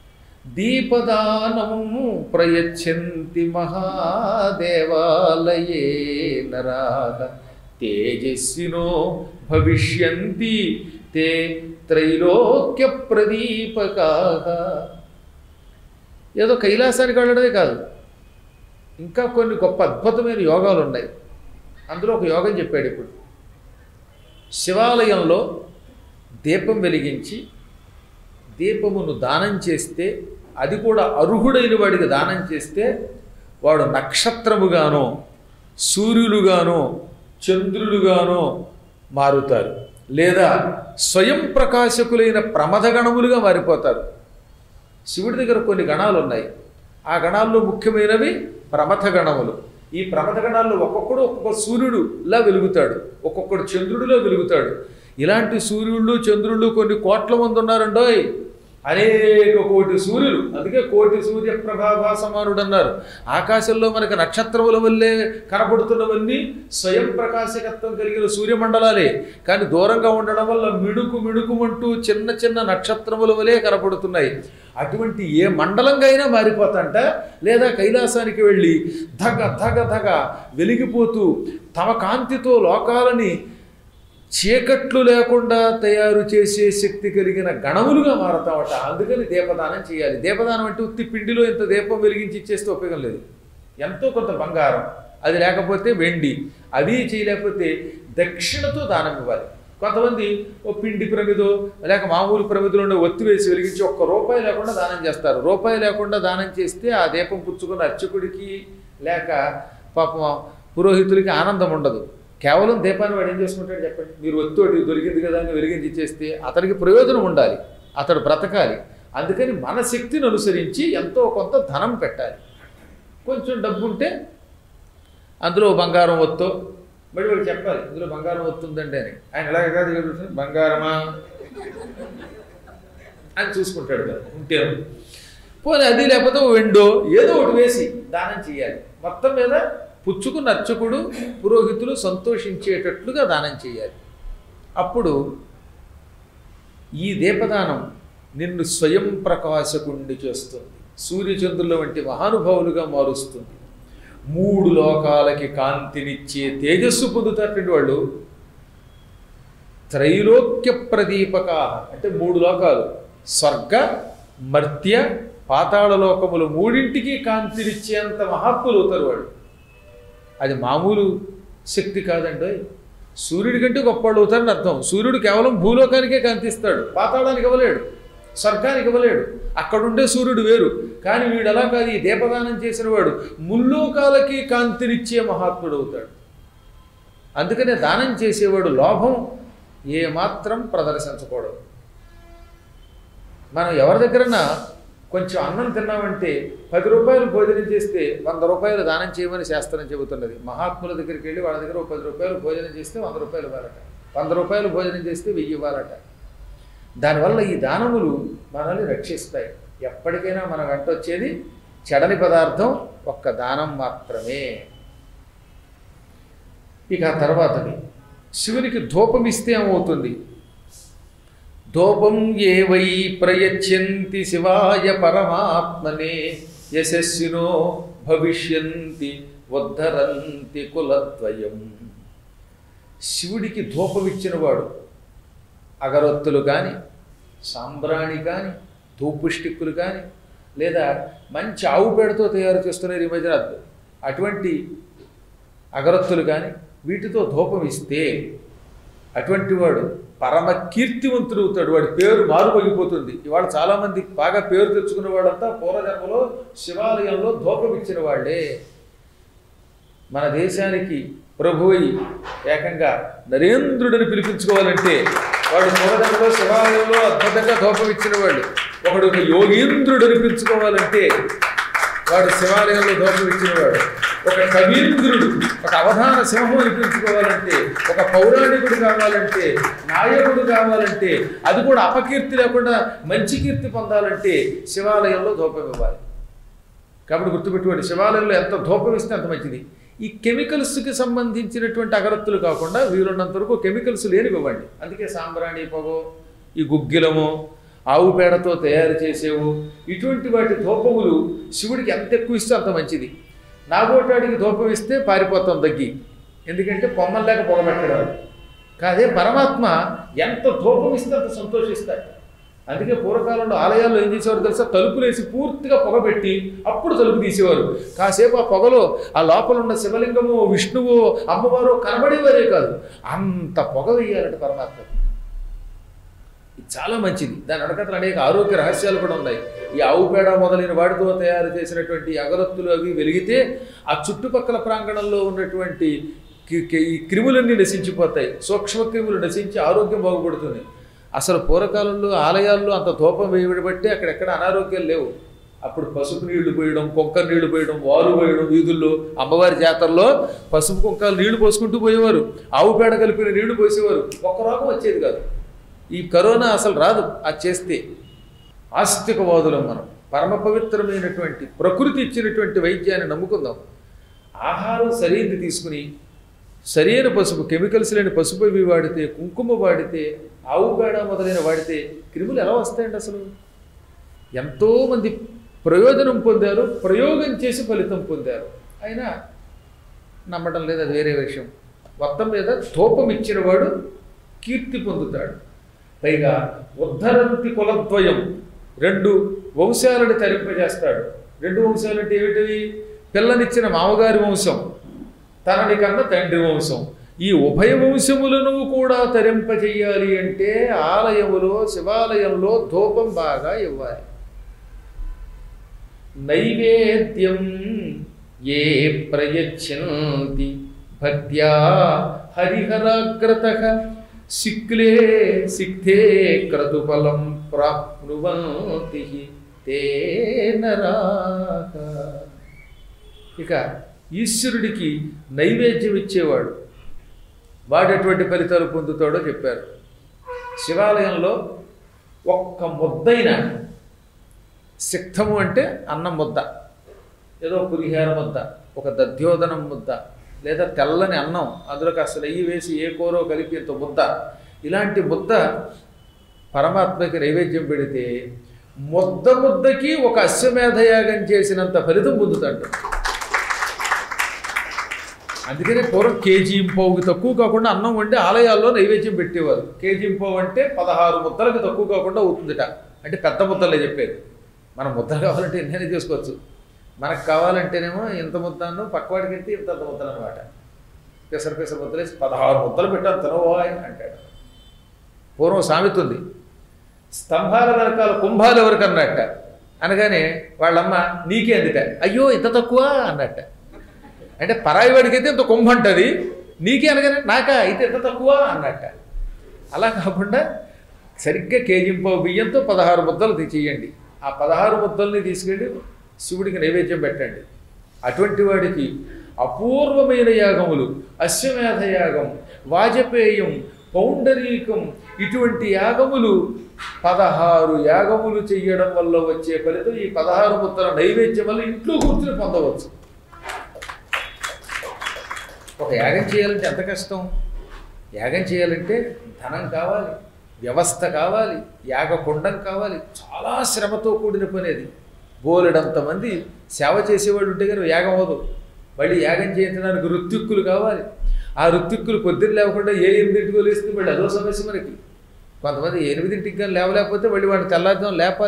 దీపదానము ప్రయచ్చంతి మహాదేవాలయే నరాః తేజస్వినో భవిష్యంతి తే త్రైలోక్య ప్రదీపకాః. ఏదో కైలాసానికి వెళ్ళడమే కాదు, ఇంకా కొన్ని గొప్ప అద్భుతమైన యోగాలు ఉన్నాయి. అందులో ఒక యోగం చెప్పాడు. ఇప్పుడు శివాలయంలో దీపం వెలిగించి దీపమును దానం చేస్తే, అది కూడా అర్హుడైన వాడికి దానం చేస్తే, వాడు నక్షత్రముగానో సూర్యులుగానో చంద్రులుగానో మారుతారు, లేదా స్వయం ప్రకాశకులైన ప్రమదగణములుగా మారిపోతారు. శివుడి దగ్గర కొన్ని గణాలు ఉన్నాయి. ఆ గణాల్లో ముఖ్యమైనవి ప్రమథ గణములు. ఈ ప్రమథ గణాల్లో ఒక్కొక్కడు ఒక్కొక్క సూర్యుడులా వెలుగుతాడు, ఒక్కొక్కడు చంద్రుడిలో వెలుగుతాడు. ఇలాంటి సూర్యుళ్ళు చంద్రుళ్ళు కొన్ని కోట్ల మంది ఉన్నారండోయ్, అనేక కోటి సూర్యులు. అందుకే కోటి సూర్య ప్రభాభా సమానుడు అన్నారు. ఆకాశంలో మనకు నక్షత్రముల వల్లే కనపడుతున్నవన్నీ స్వయం ప్రకాశకత్వం కలిగిన సూర్యమండలాలే, కానీ దూరంగా ఉండడం వల్ల మిడుకు మిడుకుమంటూ చిన్న చిన్న నక్షత్రముల వలె కనపడుతున్నాయి. అటువంటి ఏ మండలంగా అయినా మారిపోతాంట, లేదా కైలాసానికి వెళ్ళి ధగ ధగ ధగ వెలిగిపోతూ తమ కాంతితో లోకాలని చీకట్లు లేకుండా తయారు చేసే శక్తి కలిగిన గణములుగా మారతామట. అందుకని దీపదానం చేయాలి. దీపదానం అంటే ఉత్తి పిండిలో ఇంత దీపం వెలిగించి ఇచ్చేస్తే ఉపయోగం లేదు. ఎంతో కొంత బంగారం, అది లేకపోతే వెండి, అది చేయలేకపోతే దక్షిణతో దానం ఇవ్వాలి. కొంతమంది ఓ పిండి ప్రమిదో లేక మామూలు ప్రమిదలో ఒత్తి వేసి వెలిగించి ₹1 లేకుండా దానం చేస్తారు. రూపాయి లేకుండా దానం చేస్తే ఆ దీపం పుచ్చుకున్న అర్చకుడికి లేక పాపం పురోహితులకి ఆనందం ఉండదు. కేవలం దీపాన్ని వాడు ఏం చేసుకుంటాడు చెప్పండి? మీరు ఒత్తిడి దొరికింది కదా అని వెలిగించి ఇచ్చేస్తే అతనికి ప్రయోజనం ఉండాలి, అతడు బ్రతకాలి. అందుకని మన శక్తిని అనుసరించి ఎంతో కొంత ధనం పెట్టాలి. కొంచెం డబ్బు ఉంటే అందులో బంగారం ఒత్తో మరి వాడు చెప్పాలి, ఇందులో బంగారం వస్తుందండి అని. ఆయన ఎలాగ కాదు, బంగారమా అని చూసుకుంటాడు కదా. ఉంటే పోనీ అది లేకపోతే వెండో ఏదో ఒకటి వేసి దానం చేయాలి. మొత్తం మీద పుచ్చుకున్న అర్చకుడు పురోహితులు సంతోషించేటట్లుగా దానం చేయాలి. అప్పుడు ఈ దీపదానం నిన్ను స్వయం ప్రకాశకుణ్ణి చేస్తుంది, సూర్యచంద్రుల వంటి మహానుభావులుగా మారుస్తుంది. 3 లోకాలకి కాంతినిచ్చే తేజస్సు పొందుతారటువంటి వాళ్ళు త్రైలోక్య ప్రదీపక. అంటే 3 లోకాలు, స్వర్గ మర్త్య పాతాళ లోకములు మూడింటికి కాంతినిచ్చేంత మహాత్ములు అవుతారు వాళ్ళు. అది మామూలు శక్తి కాదండి. సూర్యుడి కంటే గొప్పవాళ్ళు అవుతారని అర్థం. సూర్యుడు కేవలం భూలోకానికే కాంతిస్తాడు, పాతాళానికి ఇవ్వలేడు, స్వర్గానికి ఇవ్వలేడు. అక్కడుండే సూర్యుడు వేరు. కానీ వీడు అలా కాదు, ఈ దీపదానం చేసిన వాడు ముల్లోకాలకి కాంతినిచ్చే మహాత్ముడు అవుతాడు. అందుకనే దానం చేసేవాడు లోభం ఏమాత్రం ప్రదర్శించకూడదు. మనం ఎవరి దగ్గరన్నా కొంచెం అన్నం తిన్నామంటే ₹10 భోజనం చేస్తే ₹100 దానం చేయమని శాస్త్రం చెబుతున్నది. మహాత్ముల దగ్గరికి వెళ్ళి వాళ్ళ దగ్గర ₹10 భోజనం చేస్తే ₹100 ఇవ్వాలట, ₹100 భోజనం చేస్తే 1000 ఇవ్వాలట. దానివల్ల ఈ దానములు మనల్ని రక్షిస్తాయి. ఎప్పటికైనా మన వెంట వచ్చేది చెడని పదార్థం ఒక్క దానం మాత్రమే. ఇక ఆ తర్వాతది శివునికి ధూపం ఇస్తే ఏమవుతుంది? ధూపం ఏ వై ప్రయచ్చంతి శివాయ పరమాత్మనే యశస్వినో భవిష్యంతి ఉద్ధరంతి కులద్వయం. శివుడికి ధూపం ఇచ్చినవాడు అగరొత్తులు కానీ, సాంబ్రాణి కానీ, ధూపు స్టిక్కులు కానీ లేదా మంచి ఆవు పేడతో తయారు చేస్తున్నారు ఈ మధ్యన అటువంటి అగరత్తులు కానీ వీటితో ధూపం ఇస్తే అటువంటి వాడు పరమ కీర్తివంతుడు అవుతాడు. వాడి పేరు మారుమోగిపోతుంది. ఇవాళ చాలామంది బాగా పేరు తెచ్చుకున్న వాడంతా పూర్వజన్మలో శివాలయంలో ధూపం ఇచ్చిన వాళ్ళే. మన దేశానికి ప్రభువై ఏకంగా నరేంద్రుడిని పిలిపించుకోవాలంటే వాడు పూర్వజన్మలో శివాలయంలో అద్భుతంగా ధూపం ఇచ్చిన వాళ్ళు. ఒకడు ఒక యోగీంద్రుడు అనిపించుకోవాలంటే వాడు శివాలయంలో ధూపం ఇచ్చినవాడు. ఒక కవీంద్రుడు, ఒక అవధాన సింహం అనిపించుకోవాలంటే, ఒక పౌరాణికుడు కావాలంటే, నాయకుడు కావాలంటే, అది కూడా అపకీర్తి లేకుండా మంచి కీర్తి పొందాలంటే శివాలయంలో ధూపం ఇవ్వాలి. కాబట్టి గుర్తుపెట్టుకోండి, శివాలయంలో ఎంత ధూపం ఇస్తే అంత మంచిది. ఈ కెమికల్స్కి సంబంధించినటువంటి అగరత్తులు కాకుండా వీలున్నంత వరకు కెమికల్స్ లేనివి ఇవ్వండి. అందుకే సాంబ్రాణి పొగో, ఈ గుగ్గిలమో, ఆవు పేడతో తయారు చేసేవు, ఇటువంటి వాటి ధూపములు శివుడికి ఎంత ఎక్కువ ఇస్తే అంత మంచిది. నాగోటాడికి ధూపం ఇస్తే పారిపోతాం దగ్గి, ఎందుకంటే పొమ్మలు లేక పొగబెట్టడాడు. కాదే పరమాత్మ ఎంత ధూపం ఇస్తే అంత సంతోషిస్తాడు. అందుకే పూర్వకాలంలో ఆలయాల్లో ఏం చేసేవారు తెలుసా, తలుపులేసి పూర్తిగా పొగబెట్టి అప్పుడు తలుపు తీసేవారు. కాసేపు ఆ పొగలో ఆ లోపల ఉన్న శివలింగము, విష్ణువు, అమ్మవారు కనబడేవారే కాదు, అంత పొగ వేయాలంటే పరమాత్మ. ఇది చాలా మంచిది. దాని వెనకాల అనేక ఆరోగ్య రహస్యాలు కూడా ఉన్నాయి. ఈ ఆవు పేడ మొదలైన వాటితో తయారు చేసినటువంటి అగరత్తులు అవి వెలిగితే ఆ చుట్టుపక్కల ప్రాంగణంలో ఉన్నటువంటి ఈ క్రిములన్నీ నశించిపోతాయి. సూక్ష్మ క్రిములు నశించి ఆరోగ్యం బాగుపడుతుంది. అసలు పూర్వకాలంలో ఆలయాల్లో అంత ధూపం వేయబట్టి అక్కడెక్కడ అనారోగ్యాలు లేవు. అప్పుడు పసుపు నీళ్లు పోయడం, కుంకర నీళ్లు పోయడం, వారు పోయడం, వీధుల్లో అమ్మవారి జాతరలో పసుపు కుంకాలు నీళ్లు పోసుకుంటూ పోయేవారు. ఆవు పేడ కలిపిన నీళ్లు పోసేవారు. ఒక్క రోగం వచ్చేది కాదు. ఈ కరోనా అసలు రాదు అది చేస్తే. ఆస్తికవాదులం మనం. పరమ పవిత్రమైనటువంటి ప్రకృతి ఇచ్చినటువంటి వైద్యాన్ని నమ్ముకుందాం. ఆహారం సరైనది తీసుకుని సరైన పసుపు, కెమికల్స్ లేని పసుపు ఇవి వాడితే, కుంకుమ వాడితే, ఆవు పేడ మొదలైన వాడితే క్రిములు ఎలా వస్తాయండి? అసలు ఎంతోమంది ప్రయోజనం పొందారు, ప్రయోగం చేసి ఫలితం పొందారు, అయినా నమ్మడం లేదు. అది వేరే విషయం. మొత్తం మీద ధూపం ఇచ్చిన వాడు కీర్తి పొందుతాడు. పైగా ఉద్ధరంతి కులద్వయం, 2 వంశాలను తరింపజేస్తాడు. 2 వంశాలంటే ఏమిటివి? పిల్లనిచ్చిన మామగారి వంశం, తనని కన్న తండ్రి వంశం. ఈ ఉభయ వంశములను కూడా తరింపజేయాలి అంటే ఆలయములో, శివాలయంలో ధూపం బాగా ఇవ్వాలి. నైవేద్యం ఏ ప్రయచ్చంతి భక్త్యా హరిహరాగ్రతః సిక్లే సిక్తే క్రతుఫలం ప్రాప్నువంతి తే నరాః. ఇక ఈశ్వరుడికి నైవేద్యం ఇచ్చేవాడు వాడు ఎటువంటి ఫలితాలు పొందుతాడో చెప్పారు. శివాలయంలో ఒక్క ముద్దైన, సిక్తము అంటే అన్నం ముద్ద, ఏదో పులిహార ముద్ద, ఒక దధ్యోదనం ముద్ద, లేదా తెల్లని అన్నం అందులో కాస్త నెయ్యి వేసి ఏ కూరో కలిపి ఇంత ముద్ద, ఇలాంటి ముద్ద పరమాత్మకి నైవేద్యం పెడితే ముద్దకి ఒక అశ్వమేధయాగం చేసినంత ఫలితం పొందుతాడు. అందుకనే పూర్వం కేజీ-పావుకి తక్కువ కాకుండా అన్నం వండి ఆలయాల్లో నైవేద్యం పెట్టేవారు. కేజీ-పావు అంటే 16 ముద్దలకు తక్కువ కాకుండా అవుతుందిట. అంటే పెద్ద ముద్దలే చెప్పేది. మనం ముద్దలు కావాలంటే ఎన్నైనా చేసుకోవచ్చు. మనకు కావాలంటేనేమో ఇంత ముద్దను, పక్కవాడికి వెళ్తే ఇంత ముద్దలు అనమాట. పెసర ముద్దలేసి 16 ముద్దలు పెట్టాను తినవా అంటాడు. పూర్వం సామెత ఉంది, స్తంభాల వెనకాల కుంభాలు ఎవరికన్నట్ట అనగానే వాళ్ళమ్మ నీకే అందుట, అయ్యో ఇంత తక్కువ అన్నట్ట. అంటే పరాయి వాడికి అయితే ఇంత కుంభ అంటుంది, నీకే అనగానే నాకా అయితే ఎంత తక్కువ అన్నట్ట. అలా కాకుండా సరిగ్గా కేజీ-పావు బియ్యంతో 16 ముద్దలు చేయండి. ఆ 16 ముద్దల్ని తీసుకెళ్ళి శివుడికి నైవేద్యం పెట్టండి. అటువంటి వాడికి అపూర్వమైన యాగములు, అశ్వమేధ యాగం, వాజపేయం, పౌండరీకం, ఇటువంటి యాగములు 16 యాగములు చెయ్యడం వల్ల వచ్చే ఫలితం ఈ 16 ముద్దల నైవేద్యం వల్ల ఇంట్లో కూర్చుని పొందవచ్చు. ఒక యాగం చేయాలంటే ఎంత కష్టం? యాగం చేయాలంటే ధనం కావాలి, వ్యవస్థ కావాలి, యాగకుండం కావాలి, చాలా శ్రమతో కూడిన పనేది. బోలెడంతమంది సేవ చేసేవాళ్ళు ఉంటే కానీ యాగం అవ్వదు. మళ్ళీ యాగం చేయించడానికి ఋత్విక్కులు కావాలి. ఆ ఋత్విక్కులు పొద్దున్న లేకుండా 8ంటికో లేస్తుంది, మళ్ళీ అదో సమస్య మనకి. కొంతమంది 8ంటికి కానీ లేవలేకపోతే మళ్ళీ వాడిని తెల్లారుజాము లేపాలి.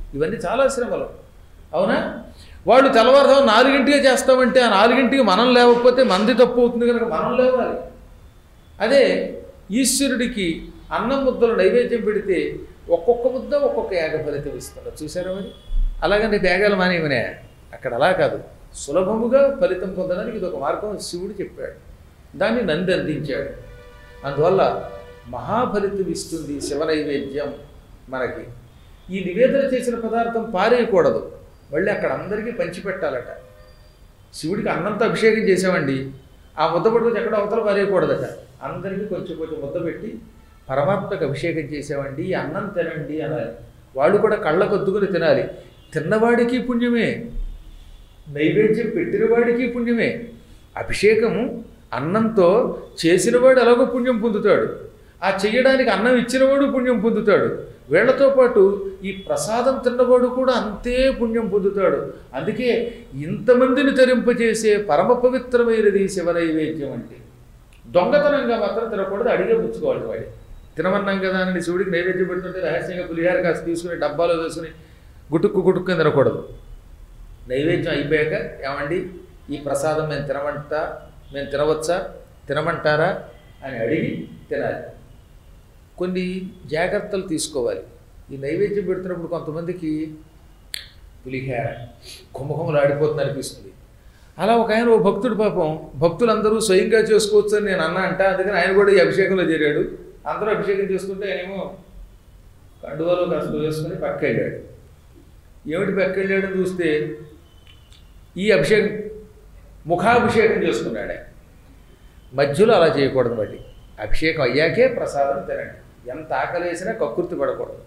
ఇవన్నీ చాలా శ్రమలు. అవునా? వాళ్ళు తెల్లవారుజాము 4ంటికే చేస్తామంటే ఆ 4ంటికి మనం లేవకపోతే మంది తప్పు అవుతుంది కనుక మనం లేవాలి. అదే ఈశ్వరుడికి అన్నం ముద్దలు నైవేద్యం పెడితే ఒక్కొక్క ముద్ద ఒక్కొక్క యాగ ఫలితం ఇస్తున్నారు. చూసారా మరి? అలాగని యాగాలు మానేమనే అక్కడ అలా కాదు, సులభముగా ఫలితం పొందడానికి ఇది ఒక మార్గం శివుడు చెప్పాడు, దాన్ని నంది అందించాడు. అందువల్ల మహాఫలితం ఇస్తుంది శివ నైవేద్యం మనకి. ఈ నివేదన చేసిన పదార్థం పారేయకూడదు, మళ్ళీ అక్కడ అందరికీ పంచిపెట్టాలట. శివుడికి అన్నంతో అభిషేకం చేసామండి, ఆ ముద్ద పట్టుకొచ్చి ఎక్కడ అవతల పారేయకూడదట. అందరికీ కొంచెం కొంచెం ముద్ద పెట్టి పరమాత్మకు అభిషేకం చేసామండి, ఈ అన్నం తినండి అనాలి. వాళ్ళు కూడా కళ్ళకొద్దుకుని తినాలి. తిన్నవాడికి పుణ్యమే, నైవేద్యం పెట్టినవాడికి పుణ్యమే. అభిషేకము అన్నంతో చేసినవాడు ఎలాగో పుణ్యం పొందుతాడు, ఆ చెయ్యడానికి అన్నం ఇచ్చినవాడు పుణ్యం పొందుతాడు. వీళ్లతో పాటు ఈ ప్రసాదం తిన్నవాడు కూడా అంతే పుణ్యం పొందుతాడు. అందుకే ఇంతమందిని తరింపజేసే పరమ పవిత్రమైనది శివ నైవేద్యం అంటే. దొంగతనంగా మాత్రం తినకూడదు, అడిగే పుచ్చుకోవాలి. వాడి తినమన్నాం కదా అని శివుడికి నైవేద్యం పెడుతుంటే రహస్యంగా పులిహార కాస్త తీసుకుని డబ్బాలో వేసుకుని గుటుక్కుని తినకూడదు. నైవేద్యం అయిపోయాక ఏమండి ఈ ప్రసాదం మేము తినవచ్చా, తినమంటారా అని అడిగి తినాలి. కొన్ని జాగ్రత్తలు తీసుకోవాలి. ఈ నైవేద్యం పెడుతున్నప్పుడు కొంతమందికి పులిహార కుంభకములు ఆడిపోతుంది అనిపిస్తుంది. అలా ఒక ఆయన ఓ భక్తుడు, పాపం భక్తులందరూ స్వయంగా చేసుకోవచ్చు అని నేను అన్నా అంట, అందుకని ఆయన కూడా ఈ అభిషేకంలో చేరాడు. అందరూ అభిషేకం చేసుకుంటే ఆయనేమో కండువాలో కాస్త వేసుకొని పక్కెళ్ళాడు. ఏమిటి పక్కెళ్ళాడని చూస్తే ఈ అభిషేకం ముఖాభిషేకం చేసుకున్నాడు. మధ్యలో అలా చేయకూడదు. మళ్ళీ అభిషేకం అయ్యాకే ప్రసాదం తినండి. ఎంత ఆకలి వేసినా కక్కుర్తి పడకూడదు.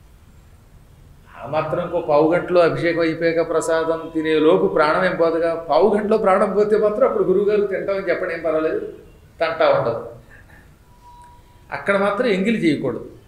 ఆ మాత్రం ఇంకో పావు గంటలో అభిషేకం అయిపోయాక ప్రసాదం తినే లోపు ప్రాణం ఏం పోదుగా. పావు గంటలో ప్రాణం పోతే మాత్రం అప్పుడు గురువుగారు తింటామని చెప్పడం ఏం పర్వాలేదు, తంటా ఉండదు. అక్కడ మాత్రం ఎంగిలి చేయకూడదు.